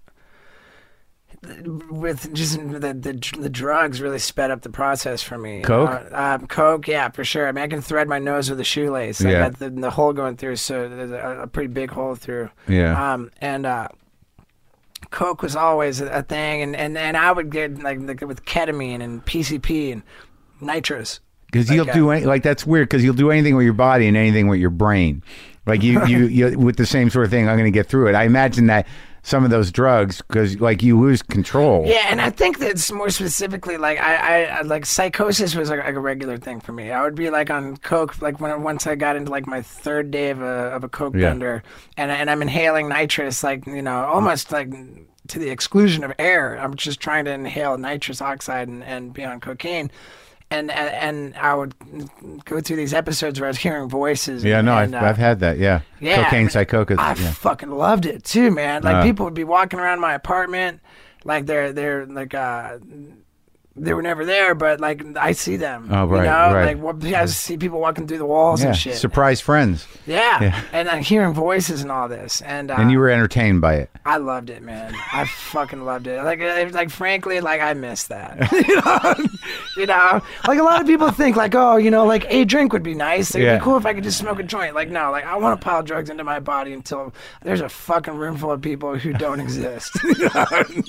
with just the, the the drugs really sped up the process for me. you Coke? know? Um, Coke, yeah, for sure. I mean, I can thread my nose with a shoelace. I Yeah. got the, the hole going through, so there's a, a pretty big hole through. Yeah. Um, and uh, Coke was always a, a thing, and, and, and I would get like, like with ketamine and P C P and nitrous. Because you'll Like, do any, like that's weird because you'll do anything with your body and anything with your brain. Like you, you, you with the same sort of thing. I'm going to get through it. I imagine that some of those drugs because like you lose control. Yeah, and I think that's more specifically like I, I, I like psychosis was like, like a regular thing for me. I would be like on coke like when once I got into like my third day of a of a coke Yeah. bender, and and I'm inhaling nitrous like you know almost like to the exclusion of air. I'm just trying to inhale nitrous oxide and, and be on cocaine. And, and and I would go through these episodes where I was hearing voices. Yeah, and, no, and, I've, uh, I've had that. Yeah, yeah, cocaine I mean, psychosis. I yeah. fucking loved it too, man. Like Uh. people would be walking around my apartment, like they're they're like uh, they were never there, but like I see them. Oh, right, you know? right. Like what, I see people walking through the walls Yeah, and shit. surprise friends, Yeah. Yeah. and I'm hearing voices and all this, and uh, and you were entertained by it. I loved it, man. I fucking loved it. Like, uh, like frankly, like I miss that. you know, you know, like a lot of people think, like, oh, you know, like a drink would be nice. It'd Yeah. be cool if I could just smoke a joint. Like, no, like I want to pile drugs into my body until there's a fucking room full of people who don't exist. You know?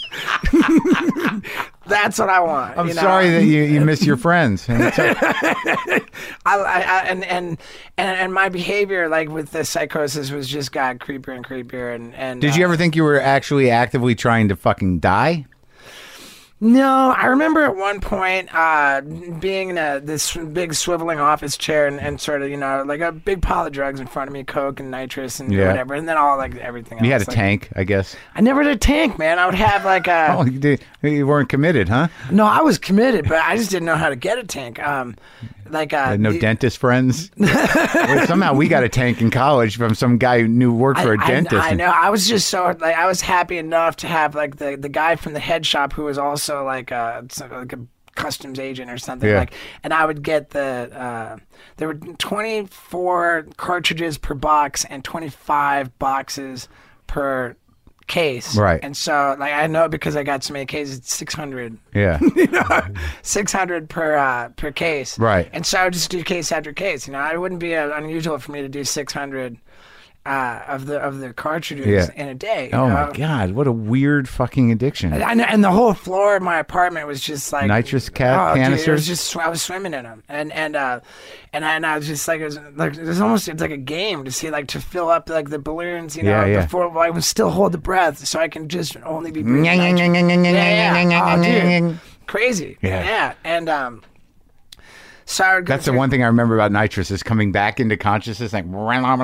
That's what I want. I'm you know? sorry that you, you miss your friends. And it's okay. I, I, I, and, and and and my behavior, like with the psychosis, was just got creepier and creepier. And, and Did uh, you ever think you were actually actively trying to fucking die? No, I remember at one point uh, being in a, this big swiveling office chair and, and sort of, you know, like a big pile of drugs in front of me, coke and nitrous and Yeah. whatever, and then all like everything else. You had a Like, tank, I guess. I never had a tank, man. I would have like a. Oh, you, did, you weren't committed, huh? No, I was committed, but I just didn't know how to get a tank. Um, like uh, Had no the- dentist friends. Well, somehow we got a tank in college from some guy who knew worked for a I- I- dentist. I, and- know. I was just so like I was happy enough to have like the the guy from the head shop who was also like a like a customs agent or something Yeah. like, and I would get the uh, there were twenty-four cartridges per box and twenty-five boxes per case. Right. And so like I know because I got so many cases, it's six hundred. Yeah. You know, six hundred per uh, per case. Right. And so I would just do case after case. You know, it wouldn't be uh, unusual for me to do six hundred uh, of the of the cartridges Yeah. in a day. you Oh know? my God! What a weird fucking addiction. And, and the whole floor of my apartment was just like Nitrous ca- oh, dude, it canisters? was just I was swimming in them, and and uh, and I, and I was just like it was like it was almost it's like a game to see like to fill up like the balloons, you know, Yeah, yeah. before I would still hold the breath, so I can just only be breathing. nitrogen. Yeah, yeah. Oh, dude. Crazy. Yeah. Yeah. And um so I would go That's the through- one thing I remember about nitrous is coming back into consciousness, like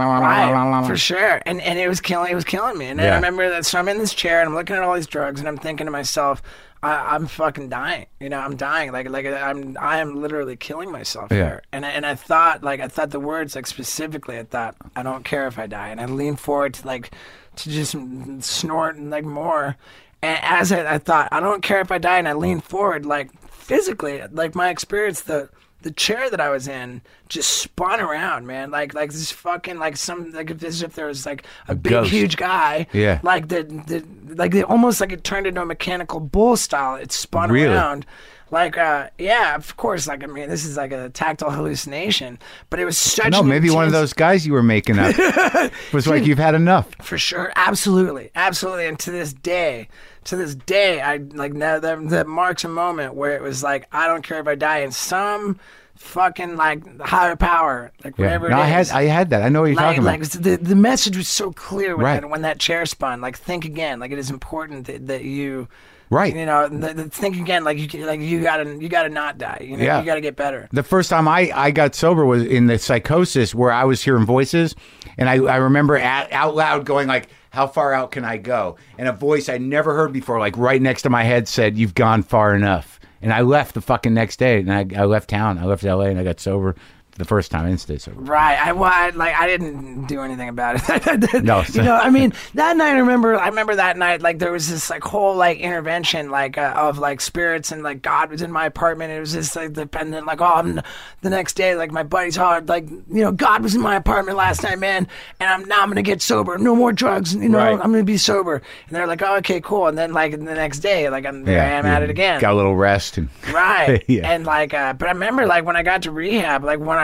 Right, for sure. And and it was killing it was killing me. And then Yeah. I remember that so I'm in this chair and I'm looking at all these drugs and I'm thinking to myself, I, I'm fucking dying. You know, I'm dying. Like like I'm I am literally killing myself Yeah. here. And I, and I thought like I thought the words like specifically I thought I don't care if I die. And I leaned forward to like to just snort and like more. And as I, I thought I don't care if I die, and I leaned forward like physically, like my experience the. The chair that I was in just spun around, man. Like, like this fucking, like some, like if, as if there was like a, big, ghost. huge guy. Yeah. Like the, the, like the, almost like it turned into a mechanical bull style. It spun Really? around. Like, uh, yeah, of course. Like, I mean, this is like a tactile hallucination, but it was such. No, an maybe one of intense- those guys you were making up was like, you've had enough. For sure, absolutely, absolutely. And to this day, to this day, I like that, that, that marks a moment where it was like, I don't care if I die, and some fucking like higher power, like Yeah. whatever No, it I had is. I had that. I know what you're like, talking like about. the the message was so clear when, Right. that, when that chair spun. Like, think again. Like, it is important that, that you. Right. You know, th- th- think again. Like you, like you gotta, you gotta not die. You know, Yeah. you gotta get better. The first time I, I got sober was in the psychosis where I was hearing voices, and I, I remember at, out loud going like, how far out can I go? And a voice I never heard before, like right next to my head, said, you've gone far enough. And I left the fucking next day, and I, I left town. I left L A, and I got sober the first time I didn't stay sober. Right. I, well, I like I didn't do anything about it. No. You know, I mean, that night I remember I remember that night like there was this like whole like intervention like uh, of like spirits, and like God was in my apartment. It was just like the and then like oh I'm, the next day like my buddy's hard like you know God was in my apartment last night, man, and I'm now I'm gonna get sober. No more drugs. You know, Right. I'm gonna be sober. And they're like, oh, okay, cool. And then like the next day like I'm there I am at it again. Got a little rest. And Right. Yeah. And like, uh, but I remember like when I got to rehab, like when I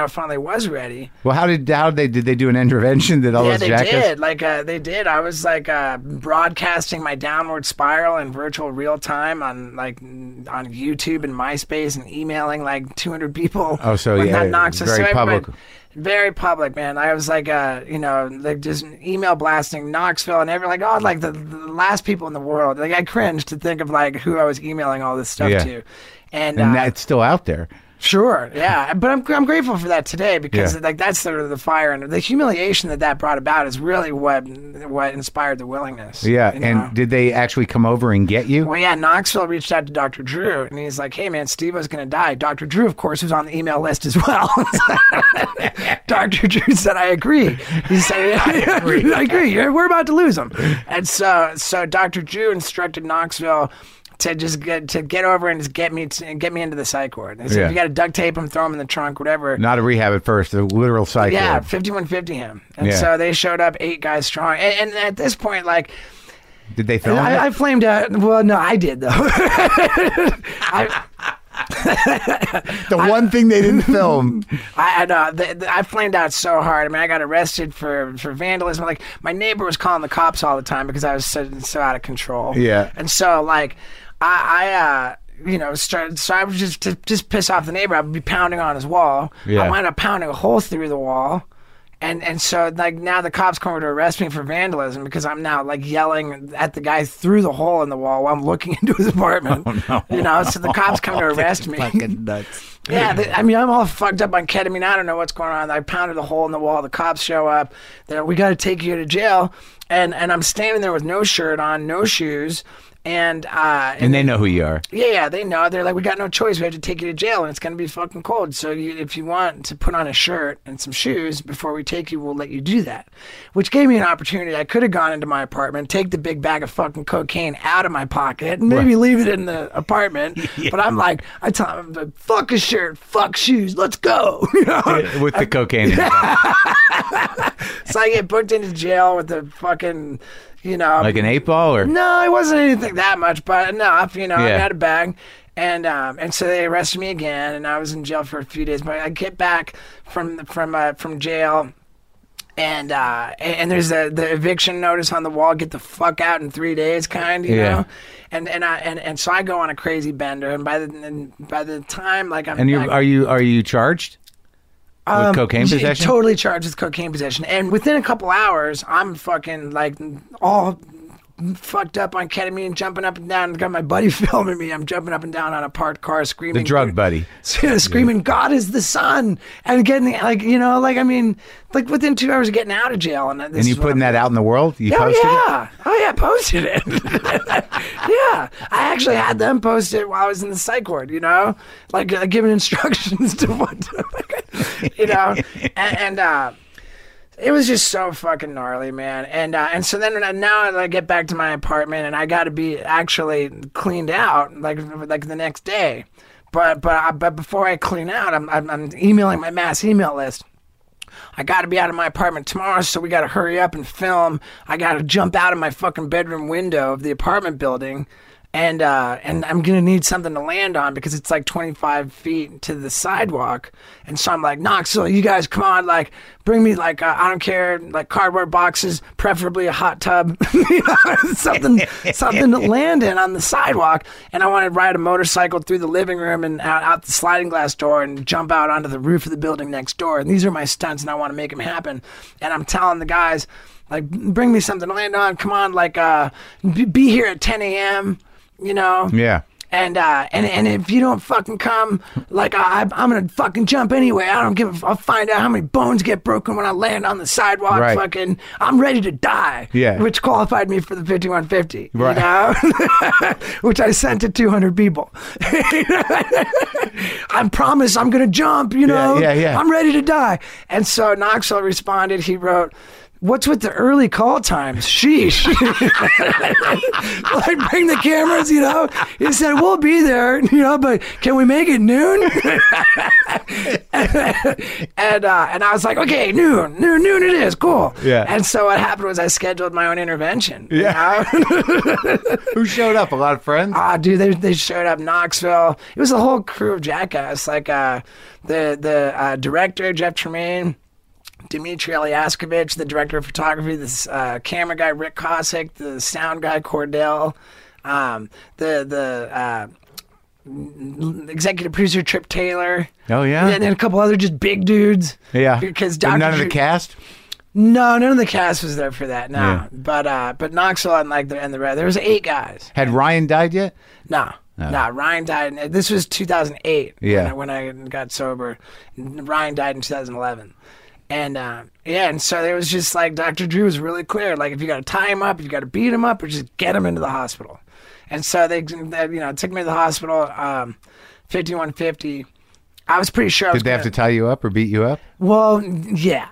I finally was ready. Well, how did how did they did they do an intervention? Did all Yeah, those they jackets? did. Like uh, they did. I was like uh, broadcasting my downward spiral in virtual real time on like on YouTube and MySpace and emailing like two hundred people. Oh, so when yeah, that knocks us- very so public. everybody- Very public, man. I was like, uh, you know, like just email blasting Knoxville and everything. Like, oh, like the, the last people in the world. Like, I cringed to think of like who I was emailing all this stuff Yeah. to, and, And uh, that's still out there. Sure, yeah, but I'm I'm grateful for that today because Yeah. like that's sort of the fire and the humiliation that that brought about is really what what inspired the willingness. Yeah, you know? and did they actually come over and get you? Well, yeah, Knoxville reached out to Doctor Drew, and he's like, "Hey, man, Steve was going to die." Doctor Drew, of course, was on the email list as well. Doctor Drew said, "I agree." He said, "I agree. I agree. We're about to lose him." And so, so Doctor Drew instructed Knoxville to just get to get over and just get me to, get me into the psych ward. They said, Yeah. "You got to duct tape him, throw him in the trunk, whatever." Not a rehab at first, a literal psych Yeah, ward. fifty-one fifty him. And Yeah. so they showed up, eight guys strong. And, and at this point, like, Did they film it? I, I flamed out. Well, no, I did though. I, the one thing they didn't film. I, I know. The, the, I flamed out so hard. I mean, I got arrested for, for vandalism. Like, my neighbor was calling the cops all the time because I was so, so out of control. Yeah. And so, like, I, I uh, you know, started, so I would just, to just piss off the neighbor, I would be pounding on his wall. Yeah. I wound up pounding a hole through the wall. And and so, like, now the cops come over to arrest me for vandalism because I'm now, like, yelling at the guy through the hole in the wall while I'm looking into his apartment. Oh, no. You know, so the cops come to arrest me. Fucking nuts. Yeah, they, I mean, I'm all fucked up on ketamine. I don't know what's going on. I pounded a hole in the wall. The cops show up. They're, we got to take you to jail. And and I'm standing there with no shirt on, no shoes. And, uh, And they know who you are. yeah, yeah, they know. They're like, we got no choice. We have to take you to jail, and it's going to be fucking cold. So you, if you want to put on a shirt and some shoes before we take you, we'll let you do that. Which gave me an opportunity. I could have gone into my apartment, take the big bag of fucking cocaine out of my pocket, and maybe Right. leave it in the apartment. But I'm like, I tell them, like, fuck a shirt, fuck shoes, let's go. You know? With the cocaine in the So I get booked into jail with the fucking, you know, Like an eight ball or? no, it wasn't anything that much, but enough. You know, I Yeah. had a bag, and um, and so they arrested me again, and I was in jail for a few days. But I get back from the, from uh, from jail, and uh, and, and there's a, the eviction notice on the wall. Get the fuck out in three days, kind. You Yeah. know, and and I and, and so I go on a crazy bender, and by the and by the time like I'm And you back- are you are you charged? With cocaine yeah, possession? Totally charged with cocaine possession. And within a couple hours, I'm fucking like all fucked up on ketamine, jumping up and down. Got my buddy filming me. I'm jumping up and down on a parked car, screaming. The drug buddy. Screaming, God is the sun. And getting, like, you know, like, I mean, like within two hours of getting out of jail. And, this And you is what putting I'm- that out in the world? You Oh, posted it? yeah. Oh, yeah, posted it. Yeah. I actually had them post it while I was in the psych ward, you know? Like, uh, giving instructions to what to, you know? And, and uh, it was just so fucking gnarly, man. And uh, and so then when I, now I get back to my apartment and I got to be actually cleaned out, like like the next day. But but I, but before I clean out, I'm, I'm I'm emailing my mass email list. I got to be out of my apartment tomorrow, so we got to hurry up and film. I got to jump out of my fucking bedroom window of the apartment building, and uh, and I'm gonna need something to land on because it's like twenty-five feet to the sidewalk. And so I'm like, Knoxville, you guys come on, like bring me like uh, I don't care, like cardboard boxes, preferably a hot tub, you know, something something to land in on the sidewalk. And I want to ride a motorcycle through the living room and out, out the sliding glass door and jump out onto the roof of the building next door. And these are my stunts, and I want to make them happen. And I'm telling the guys, like, bring me something to land on. Come on, like, uh, be, be here at ten a.m., you know? Yeah. And uh, and and if you don't fucking come, like I, I'm gonna fucking jump anyway. I don't give. A, I'll find out how many bones get broken when I land on the sidewalk. Right. Fucking, I'm ready to die. Yeah. Which qualified me for the fifty-one fifty. Right. You know? Which I sent to two hundred people. I promise I'm gonna jump. You know. Yeah, yeah, yeah. I'm ready to die. And so Knoxville responded. He wrote, what's with the early call times? Sheesh. Like, bring the cameras, you know? He said, we'll be there, you know, but can we make it noon? and uh, and I was like, okay, noon, noon, noon it is, cool. Yeah. And so what happened was I scheduled my own intervention. Yeah. You know? Who showed up? A lot of friends? Ah, dude, they they showed up Knoxville. It was a whole crew of Jackass. Like uh, the the uh, director, Jeff Tremaine, Dmitry Eliaskovich, the director of photography, this uh, camera guy, Rick Cossack, the sound guy, Cordell, um, the the uh, executive producer, Trip Taylor. Oh, yeah? And then a couple other just big dudes. Yeah. Because But Doctor none of the Drew- cast? No, none of the cast was there for that. No, Yeah. but uh, but Knoxville and like the and the rest, there was eight guys. Had Ryan died yet? No, No. no. Ryan died. In, this was two thousand eight. Yeah. When I, when I got sober, Ryan died in two thousand eleven, and uh, yeah, and so it was just like Doctor Drew was really clear. Like, if you got to tie him up, if you got to beat him up, or just get him into the hospital. And so they, they you know, took me to the hospital. Um, fifty-one fifty. I was pretty sure. I was Did they have gonna, to tie you up or beat you up? Well, yeah.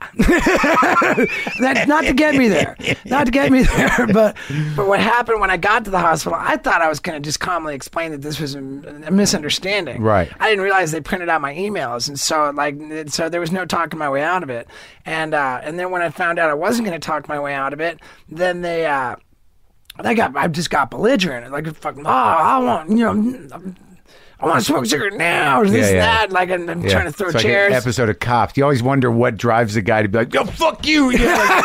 That not to get me there, not to get me there, but but what happened when I got to the hospital? I thought I was going to just calmly explain that this was a, a misunderstanding. Right. I didn't realize they printed out my emails, and so like so there was no talking my way out of it. And uh, and then when I found out I wasn't going to talk my way out of it, then they uh, they got I just got belligerent, like fucking oh I want you know. I want to smoke a cigarette now, or this, Yeah, yeah. that. Like, I'm, I'm Yeah. trying to throw it's like chairs. an episode of Cops. You always wonder what drives a guy to be like, yo, fuck you. You know,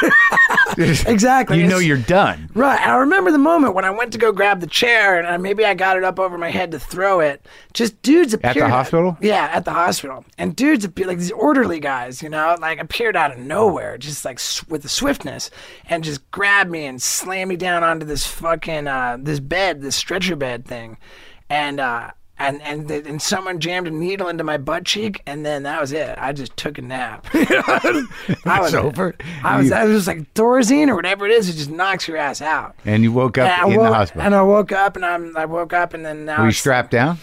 like- Exactly. You know It's- you're done. Right. I remember the moment when I went to go grab the chair, and uh, maybe I got it up over my head to throw it. Just dudes appeared. the hospital? Yeah, at the hospital. And dudes appeared, like these orderly guys, you know, like appeared out of nowhere, just like sw- with the swiftness, and just grabbed me and slammed me down onto this fucking, uh, this bed, this stretcher bed thing. And, uh, And and th- and someone jammed a needle into my butt cheek, and then that was it. I just took a nap. I was over? I was. You- I was like Thorazine or whatever it is. It just knocks your ass out. And you woke up And I in woke, the hospital. And I woke up, and I'm. I woke up, and then now. Were you it's- strapped down?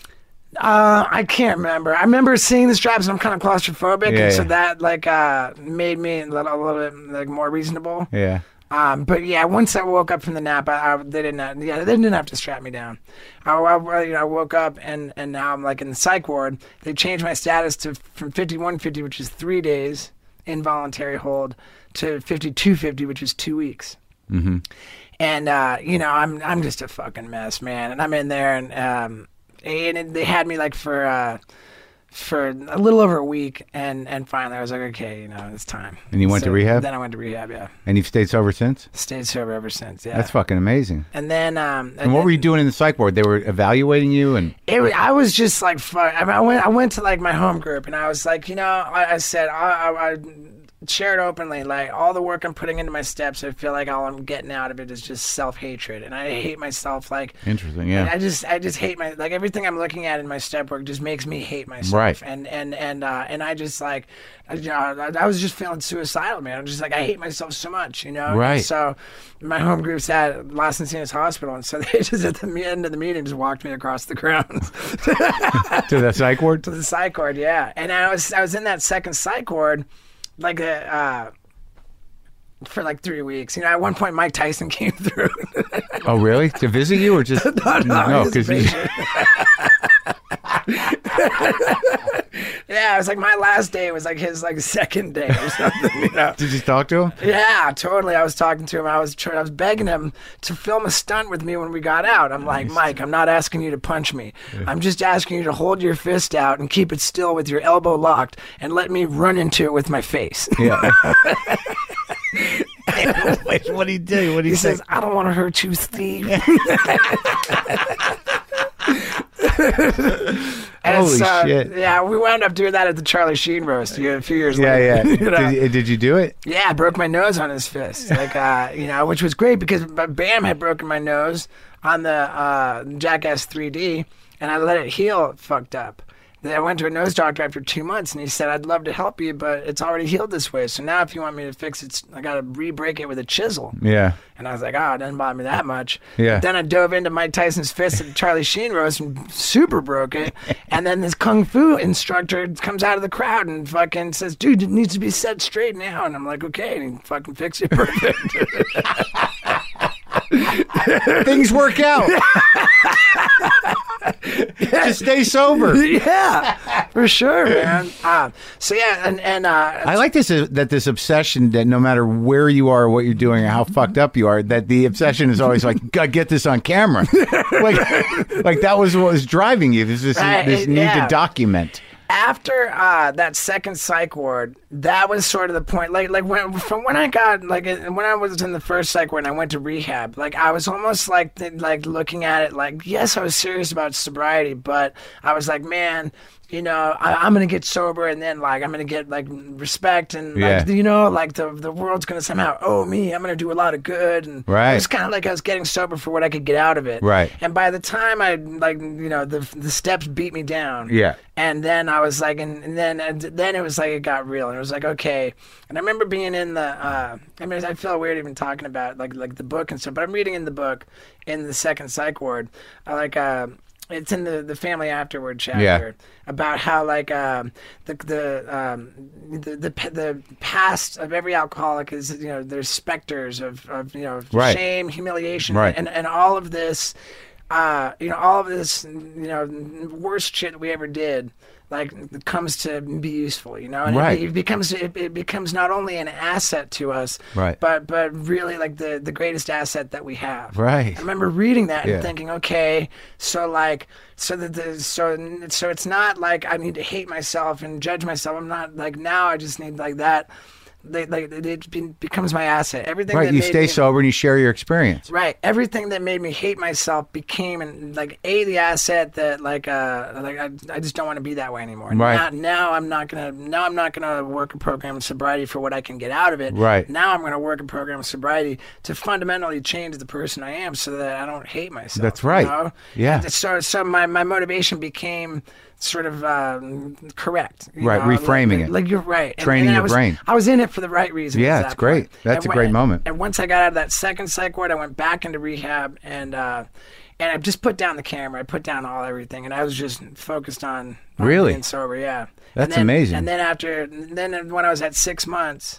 Uh, I can't remember. I remember seeing the straps, and I'm kind of claustrophobic, Yeah, and so yeah. that like uh made me a little, a little bit like more reasonable. Yeah. Um, but yeah, once I woke up from the nap, I, I they didn't. Have, yeah, they didn't have to strap me down. I, I, you know, I woke up and, and now I'm like in the psych ward. They changed my status to from fifty-one fifty, which is three days involuntary hold, to fifty-two fifty, which is two weeks. Mm-hmm. And uh, you know, I'm I'm just a fucking mess, man. And I'm in there, and um, and it, they had me like for. Uh, for a little over a week, and, and finally I was like, okay, you know, it's time. And you went to rehab? Then I went to rehab, yeah. And you've stayed sober since? Stayed sober ever since, yeah. That's fucking amazing. And then, um, And what were you doing in the psych ward? They were evaluating you and It, wa- I was just like, fuck. I, mean, I went, I went to like my home group, and I was like, you know, I, I said, I, I, I shared openly, like all the work I'm putting into my steps, I feel like all I'm getting out of it is just self hatred, and I hate myself. Like, interesting, yeah. I just, I just hate my, like everything I'm looking at in my step work just makes me hate myself. Right. And and and uh, and I just like, I, you know, I, I was just feeling suicidal, man. I'm just like, I hate myself so much, you know. Right. And so my home group's at Los Encinas Hospital, and so they just at the me- end of the meeting just walked me across the grounds to the psych ward? to the psych ward. Yeah, and I was I was in that second psych ward, like a. Uh, for like three weeks. You know, at one point Mike Tyson came through. Oh, really? To visit you or just no, no, because he was a Yeah, it was like my last day was like his like second day or something, you know. did you talk to him? Yeah, totally. I was talking to him. I was trying, I was begging him to film a stunt with me when we got out. I'm like, Mike, I'm not asking you to punch me. I'm just asking you to hold your fist out and keep it still with your elbow locked and let me run into it with my face. Yeah. Wait, what did he do? What did he, He say? says, I don't want to hurt you, Steve. And Holy so, shit. Yeah, we wound up doing that at the Charlie Sheen roast yeah, a few years Yeah, later. yeah. You know? did, did you do it? Yeah, I broke my nose on his fist, like uh, you know, which was great because Bam had broken my nose on the uh, Jackass three D, and I let it heal fucked up. I went to a nose doctor after two months, and he said, I'd love to help you, but it's already healed this way. So now if you want me to fix it, I got to re-break it with a chisel. Yeah. And I was like, oh, it doesn't bother me that much. Yeah. Then I dove into Mike Tyson's fist at the Charlie Sheen roast and super broke it. And then this kung fu instructor comes out of the crowd and fucking says, dude, it needs to be set straight now. And I'm like, okay. And he fucking fixed it perfect. Things work out. Just stay sober. Yeah, for sure, man. Uh, so yeah, and and uh, I like this uh, that this obsession that no matter where you are, what you're doing, or how fucked up you are, that the obsession is always like, gotta get this on camera. like, like that was what was driving you. This this, Right, this need yeah. to document. After uh, that second psych ward, that was sort of the point. Like, like when from when I got like when I was in the first psych ward and I went to rehab, like I was almost like like looking at it like, yes, I was serious about sobriety, but I was like, man, you know, I, I'm gonna get sober and then like I'm gonna get like respect and like, Yeah. you know, like the the world's gonna somehow owe me. I'm gonna do a lot of good, and Right. it's kind of like I was getting sober for what I could get out of it. Right. And by the time I like, you know, the the steps beat me down. Yeah. And then I was like, and, and then and then it was like it got real, and it was like, okay. And I remember being in the, uh, I mean, I feel weird even talking about like like the book and stuff, but I'm reading in the book in the second psych ward, I like. Uh, It's in the, the family afterward chapter Yeah. about how like um, the the, um, the the the past of every alcoholic is, you know, there's specters of, of you know Right. shame, humiliation, Right. and and all of this, uh, you know, all of this, you know, worst shit that we ever did, like comes to be useful, you know, and Right. it, it becomes it, it becomes not only an asset to us, Right. but but really like the the greatest asset that we have. Right. I remember reading that Yeah. and thinking, okay, so like, so that the so so it's not like I need to hate myself and judge myself. I'm not like now. I just need like that. They, like it be- becomes my asset. Everything. Right. That You made stay me, sober and you share your experience. Right. Everything that made me hate myself became and like a the asset that like uh like I, I just don't want to be that way anymore. Right. Now, now I'm not gonna now I'm not gonna work a program of sobriety for what I can get out of it. Right. Now I'm gonna work a program of sobriety to fundamentally change the person I am so that I don't hate myself. That's right. You know? Yeah. And so so my, my motivation became sort of um, correct. you Right, know? reframing like, it. Like you're right. And- Training and I your was- brain. I was in it for the right reason. Yeah, at it's that great. point. That's And a great when- moment. And once I got out of that second psych ward, I went back into rehab and uh, and I just put down the camera. I put down all everything, and I was just focused on, on Really? being sober. Yeah, That's and then, amazing. And then after, then when I was at six months,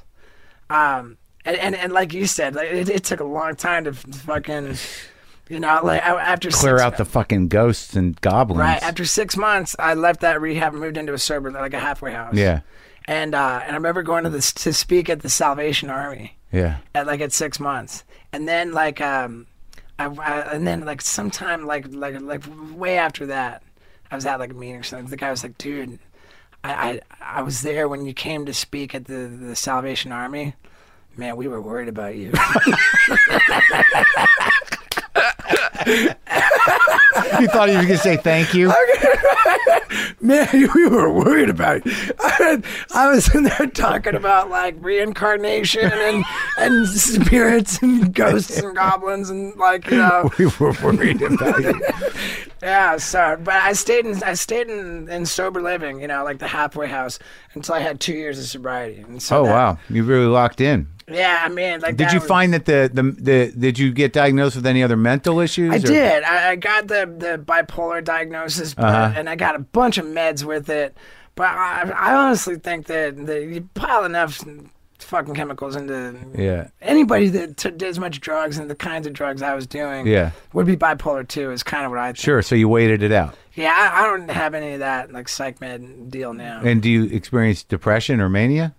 um, and and, and like you said, like, it, it took a long time to fucking, you know, like I- after Clear six, out the fucking ghosts and goblins. right after six months, I left that rehab and moved into a sober, like a halfway house. Yeah. And uh, and I remember going to this to speak at the Salvation Army. Yeah. At like at six months, and then like um, I, I and then like sometime like like like way after that, I was at like a meeting or something. The guy was like, "Dude, I I, I was there when you came to speak at the the Salvation Army. Man, we were worried about you." You thought he was going to say thank you? Man, we were worried about you. I, I was in there talking about like reincarnation and and spirits and ghosts and goblins and like, you know. We were worried about you. Yeah, so but I stayed in I stayed in, in sober living, you know, like the halfway house until I had two years of sobriety. And so Oh, that- wow. You really locked in. Yeah, I mean, like Did that you was- find that the, the, the, did you get diagnosed with any other mental issues? I or- did. I, I got the, the bipolar diagnosis, but, Uh-huh. and I got a bunch of meds with it. But I, I honestly think that, that you pile enough fucking chemicals into Yeah. anybody that t- did as much drugs and the kinds of drugs I was doing Yeah. would be bipolar too. Is kind of what I think. Sure. So you waited it out. Yeah, I, I don't have any of that like psych med deal now. And do you experience depression or mania?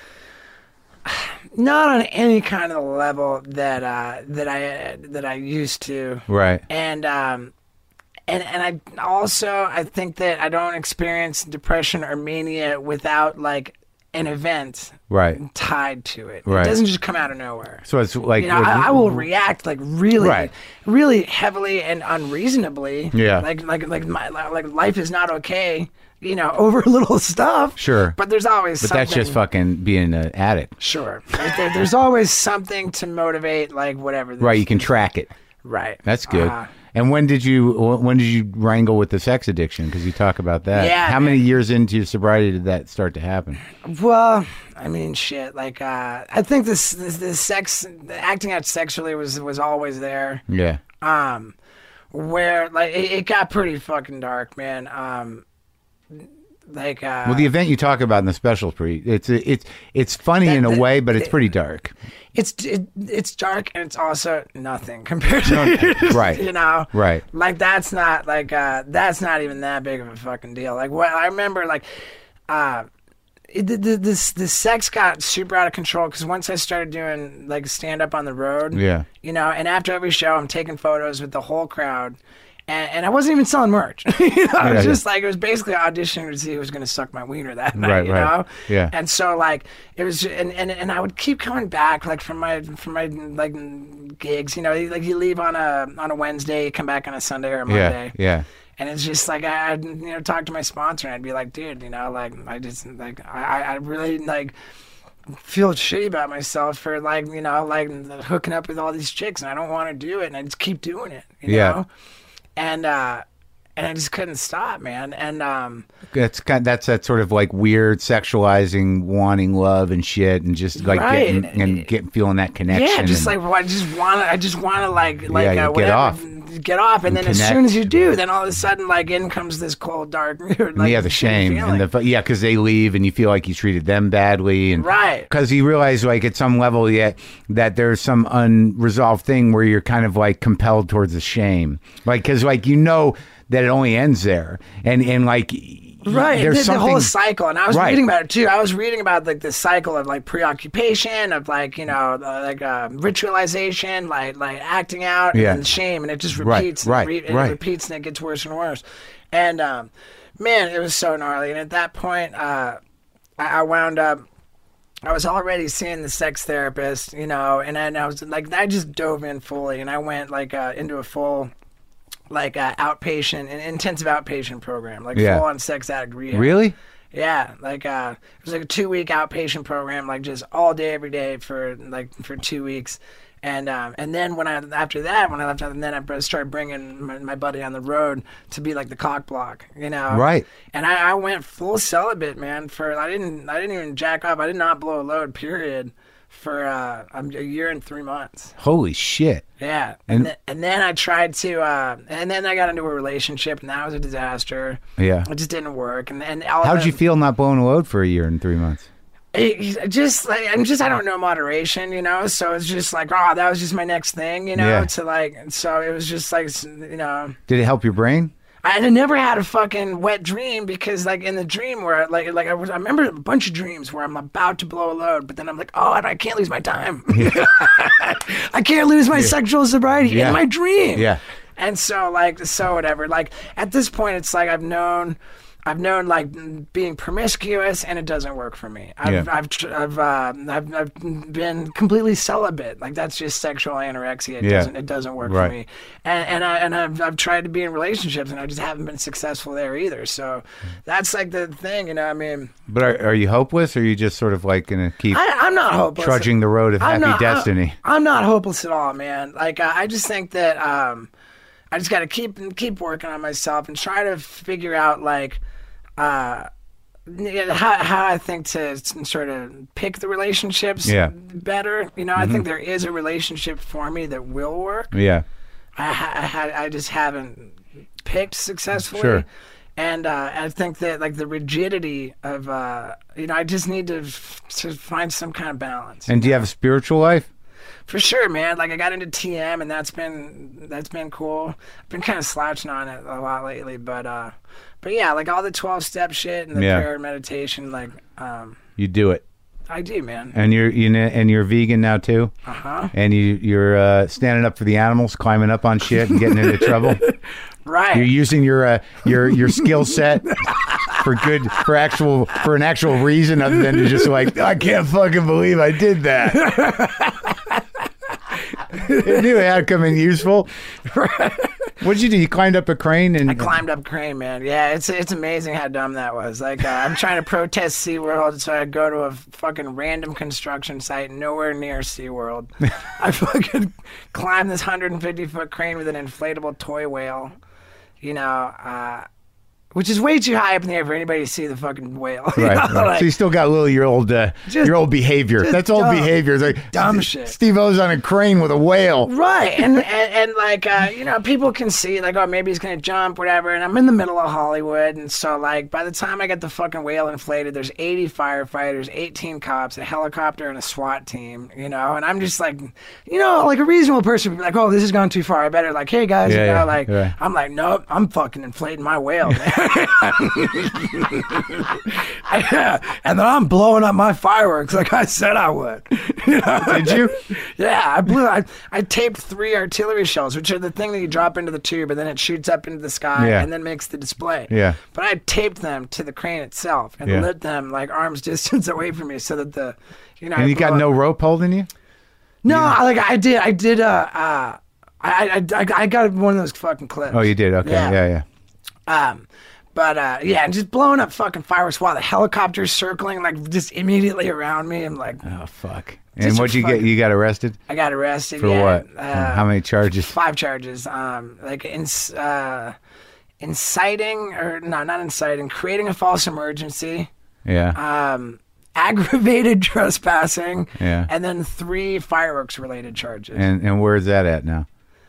Not on any kind of level that uh, that I that I used to. Right. And um, and and I also I think that I don't experience depression or mania without like an event Right. tied to it. Right. It doesn't just come out of nowhere. So it's like, You know, I, I will react like really, Right. really heavily and unreasonably. Yeah. Like like like my like life is not okay. You know, over little stuff. Sure. But there's always but something. that's just fucking being an addict. Sure. There, there's always something to motivate, like whatever. Right. You can track it. Right. That's good. Uh, And when did you when did you wrangle with the sex addiction? Because you talk about that. Yeah, How man. many years into your sobriety did that start to happen? Well, I mean, shit. Like, uh, I think this, this, this sex, acting out sexually was was always there. Yeah. Um, where like it, it got pretty fucking dark, man. Um, like, uh, Well, the event you talk about in the special, pre it's it's it's funny That- in a that- way, but it's pretty dark. it's it, it's dark and it's also nothing compared to Right. you know, Right. Like that's not like uh, that's not even that big of a fucking deal. Like what I remember, like, uh. It, the, the, this the sex got super out of control because once I started doing like stand up on the road, Yeah. you know, and after every show I'm taking photos with the whole crowd, and, and I wasn't even selling merch. you know, it Yeah, was yeah. just like it was basically auditioning to see who was going to suck my wiener that night, Right, you right. know. Yeah. And so like it was, and, and and I would keep coming back like from my from my like gigs, you know, like you leave on a on a Wednesday, you come back on a Sunday or a Yeah. Monday. Yeah. And it's just like I, I'd you know talk to my sponsor and I'd be like, dude, you know, like I just like I, I really like feel shitty about myself for like you know like hooking up with all these chicks and I don't want to do it and I just keep doing it, you Yeah. know, and uh, and I just couldn't stop, man, and um, That's kind. That's that sort of like weird sexualizing, wanting love and shit, and just like Right. getting and getting feeling that connection. yeah, just and- like well, I just want to I just want to like like Yeah, uh, get whatever, off. get off, and, And then as connect. soon as you do, then all of a sudden like in comes this cold dark like yeah, the shame feeling. and the yeah, because they leave and you feel like you treated them badly, and Right. because you realize like at some level yet that there's some unresolved thing where you're kind of like compelled towards the shame, like because like you know that it only ends there, and and like Right, there's the, the something whole cycle, and I was Right. reading about it too. I was reading about like the cycle of like preoccupation, of like you know uh, like uh, ritualization, like like acting out, Yeah. and then shame, and it just Right, repeats, right, and, re- and right. it repeats, and it gets worse and worse. And um, man, it was so gnarly. And at that point, uh, I, I wound up. I was already seeing the sex therapist, you know, and then I was like, I just dove in fully, and I went like uh, into a full. Like uh, outpatient, an intensive outpatient program, like Yeah. full on sex addict rehab. really. Yeah, like uh, it was like a two week outpatient program, like just all day, every day for like for two weeks, and um, and then when I after that, when I left, and then I started bringing my, my buddy on the road to be like the cock block, you know, Right. And I, I went full celibate, man. For I didn't I didn't even jack off. I did not blow a load, period, for uh, a year and three months. Holy shit. Yeah, And- and th- and then I tried to, uh, and then I got into a relationship, and that was a disaster. Yeah. It just didn't work, and and all How'd the- you feel not blowing a load for a year and three months? It, it just like I'm just I don't know moderation, you know. So it's just like oh, that was just my next thing, you know. Yeah. To like, so it was just like you know. Did it help your brain? I had never had a fucking wet dream because, like, in the dream where, like, like I was, I remember a bunch of dreams where I'm about to blow a load, but then I'm like, oh, I can't lose my time. I can't lose my sexual sobriety Yeah. in my dream. Yeah. And so, like, so whatever. Like, at this point, it's like I've known, I've known, like, being promiscuous, and it doesn't work for me. I've, Yeah. I've, tr- I've, uh, I've, I've been completely celibate. Like, that's just sexual anorexia. It Yeah. doesn't, it doesn't work Right. for me. And, and I, and I've, I've tried to be in relationships, and I just haven't been successful there either. So that's like the thing, you know. I mean, But are, are you hopeless, or are you just sort of like gonna keep I, I'm not hopeless. trudging the road of I'm happy not, destiny? I'm, I'm not hopeless at all, man. Like uh, I just think that um, I just got to keep keep working on myself and try to figure out like uh, how how I think to s- sort of pick the relationships Yeah. better. You know, I think there is a relationship for me that will work. Yeah. I ha- I, had I just haven't picked successfully. Sure. And uh, I think that like the rigidity of uh, you know I just need to f- to find some kind of balance. And do you have a spiritual life? For sure, man. Like I got into T M, and that's been that's been cool. I've been kind of slouching on it a lot lately, but uh, but yeah, like all the twelve step shit and the Yeah. prayer and meditation, like um, You do it, I do, man. and you're you know, and you're vegan now too, Uh huh. and you you're uh, standing up for the animals, climbing up on shit, and getting into trouble. Right. You're using your uh, your your skill set for good for actual for an actual reason other than to just like I can't fucking believe I did that. It knew it had to come in useful. What'd you do? You climbed up a crane and I climbed up crane, man. Yeah, it's it's amazing how dumb that was. Like, uh, I'm trying to protest SeaWorld, so I go to a fucking random construction site nowhere near SeaWorld. I fucking climb this one hundred fifty foot crane with an inflatable toy whale, you know, uh, which is way too high up in the air for anybody to see the fucking whale. You Right, know? right. Like, So you still got a little your old uh, Just- your old behavior. just That's old dumb- behavior. It's like dumb St- shit. Steve O's on a crane with a whale. Right, and, and and like uh, you know, people can see like, oh, maybe he's gonna jump, whatever. And I'm in the middle of Hollywood, and so like by the time I get the fucking whale inflated, there's eighty firefighters, eighteen cops, a helicopter, and a SWAT team. You know, and I'm just like, you know, like a reasonable person would be like, oh, this has gone too far. I better like, hey guys, Yeah, you know, yeah, like yeah. I'm like, nope, I'm fucking inflating my whale, man. And then I'm blowing up my fireworks like I said I would. You know? Did you? Yeah, I blew. I, I taped three artillery shells, which are the thing that you drop into the tube and then it shoots up into the sky Yeah. and then makes the display. Yeah. But I taped them to the crane itself and Yeah. lit them like arm's distance away from me, so that the, you know. And I you got blew no up- rope holding you? No, I like I did. I did. Uh, uh, I, I I I got one of those fucking clips. Oh, you did. Okay. Yeah. Yeah, yeah. Um, but uh, yeah, and just blowing up fucking fireworks while the helicopter's circling like just immediately around me. I'm like, Oh fuck. And Just what'd you fucking- get? You got arrested I got arrested. for yeah. what? Uh, How many charges? Five charges. Um, like ins- uh, inciting or no, not inciting, creating a false emergency. Yeah. Um, aggravated trespassing. Yeah. And then three fireworks related charges. And and where's that at now?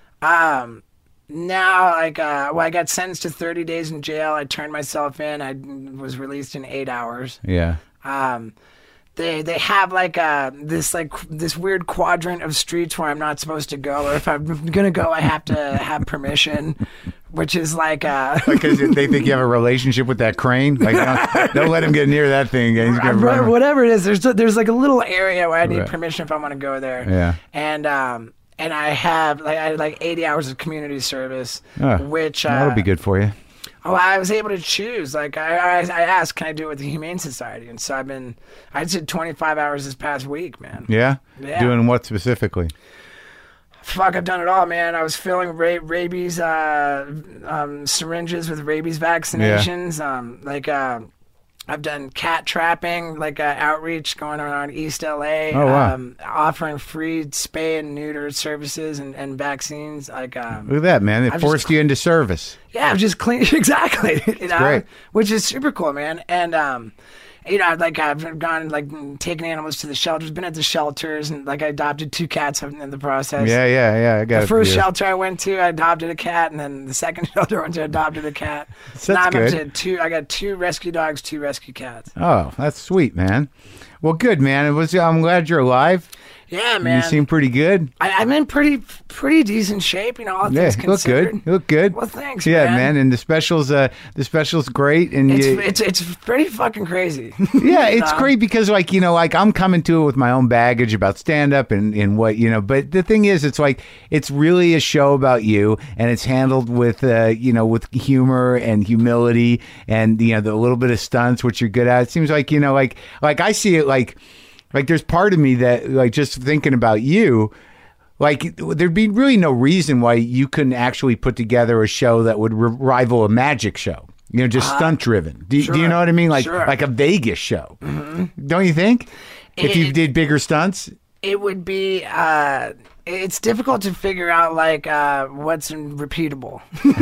Um, now, like, uh, well, I got sentenced to thirty days in jail. I turned myself in. I was released in eight hours. Yeah. Um, they they have like uh this like this weird quadrant of streets where I'm not supposed to go, or if I'm gonna go, I have to have permission, which is like uh. Because they think you have a relationship with that crane. Like, don't, don't let him get near that thing. He's gonna run. Whatever it is, there's there's like a little area where I need Right. permission if I want to go there. Yeah. And um and I have like I had like eighty hours of community service, Oh, which uh, that'll be good for you. Oh, I was able to choose. Like I, I, I asked, can I do it with the Humane Society? And so I've been, I did twenty-five hours this past week, man. Yeah? Yeah. Doing what specifically? Fuck, I've done it all, man. I was filling ra- rabies uh, um, syringes with rabies vaccinations. Um, like uh, I've done cat trapping, like uh, outreach going around East L A. Oh, wow. Um, offering free spay and neuter services and, and vaccines. Like um, Look at that, man. It I've forced just- you into service. Yeah, I've just clean exactly. You know, great. which is super cool, man. And um, you know, like I've gone like taken animals to the shelters, been at the shelters, and like I adopted two cats in the process. Yeah, yeah, yeah. I got The it. first for you. shelter I went to, I adopted a cat, and then the second shelter I went to, I adopted a cat. That's now I'm good. up to two. I got two rescue dogs, two rescue cats. Oh, that's sweet, man. Well, good, man. It was. I'm glad you're alive. Yeah, man. You seem pretty good. I, I'm in pretty pretty decent shape, you know. All Yeah, things you look considered. good. You look good. Well, thanks, Yeah, man. man. And the specials, uh, the specials, great. And It's you, it's it's pretty fucking crazy. yeah, it's know? great because, like, you know, like I'm coming to it with my own baggage about stand up and, and what, you know, but the thing is, it's like, it's really a show about you and it's handled with, uh, you know, with humor and humility and, you know, the little bit of stunts, which you're good at. It seems like, you know, like, like I see it like, like there's part of me that, like, just thinking about you, like there'd be really no reason why you couldn't actually put together a show that would r- rival a magic show. You know, just stunt driven. Do, do you sure, know what I mean? Like sure. like a Vegas show. Don't you think? If you It- did bigger stunts, It would be. Uh, it's difficult to figure out like uh, what's repeatable.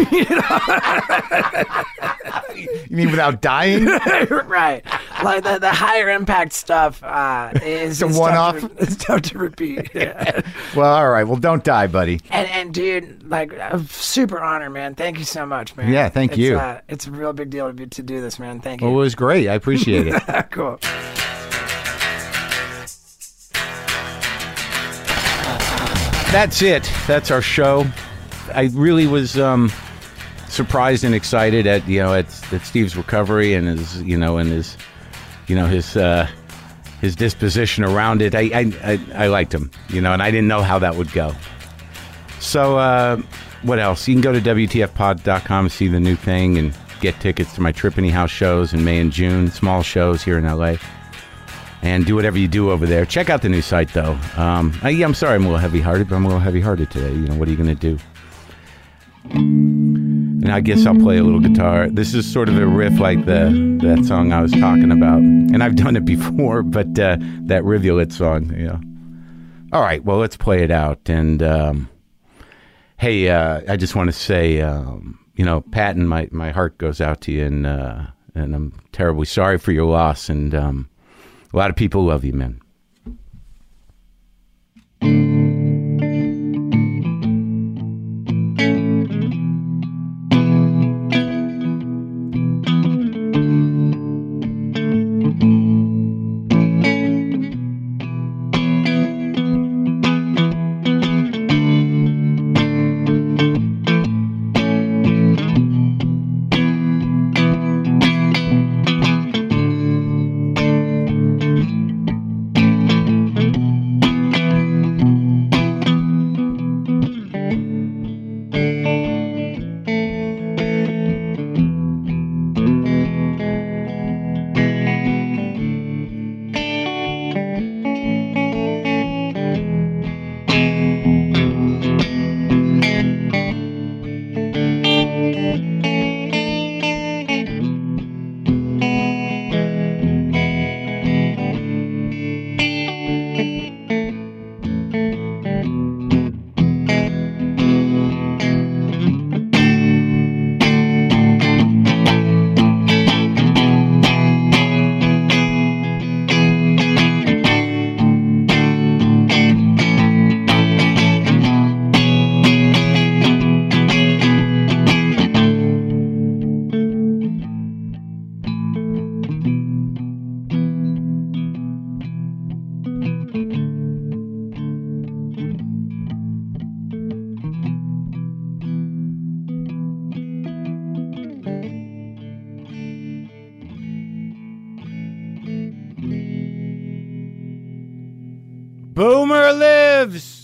you mean without dying? Right. Like the, the higher impact stuff uh, is a is tough one-off? to- It's tough to repeat. Yeah. Well, all right. Well, don't die, buddy. And and dude, like a super honor, man. Thank you so much, man. Yeah, thank it's, you. Uh, it's a real big deal to, be, to do this, man. Thank Well, it you. was great. I appreciate it. Cool. That's it. That's our show. I really was um, surprised and excited at you know at, at Steve's recovery and his you know and his you know his uh, his disposition around it. I, I I I liked him, you know, and I didn't know how that would go. So uh, what else? You can go to W T F pod dot com and see the new thing and get tickets to my Trippany House shows in May and June, small shows here in L A. And do whatever you do over there. Check out the new site, though. Um, I, yeah, I'm sorry I'm a little heavy-hearted, but I'm a little heavy-hearted today. You know, what are you going to do? And I guess I'll play a little guitar. This is sort of a riff like the that song I was talking about. And I've done it before, but uh, that Rivulet song, yeah. All right, well, let's play it out. And, um, hey, uh, I just want to say, um, you know, Patton, my, my heart goes out to you, and uh, and I'm terribly sorry for your loss. And um, a lot of people love you, man. Boomer lives!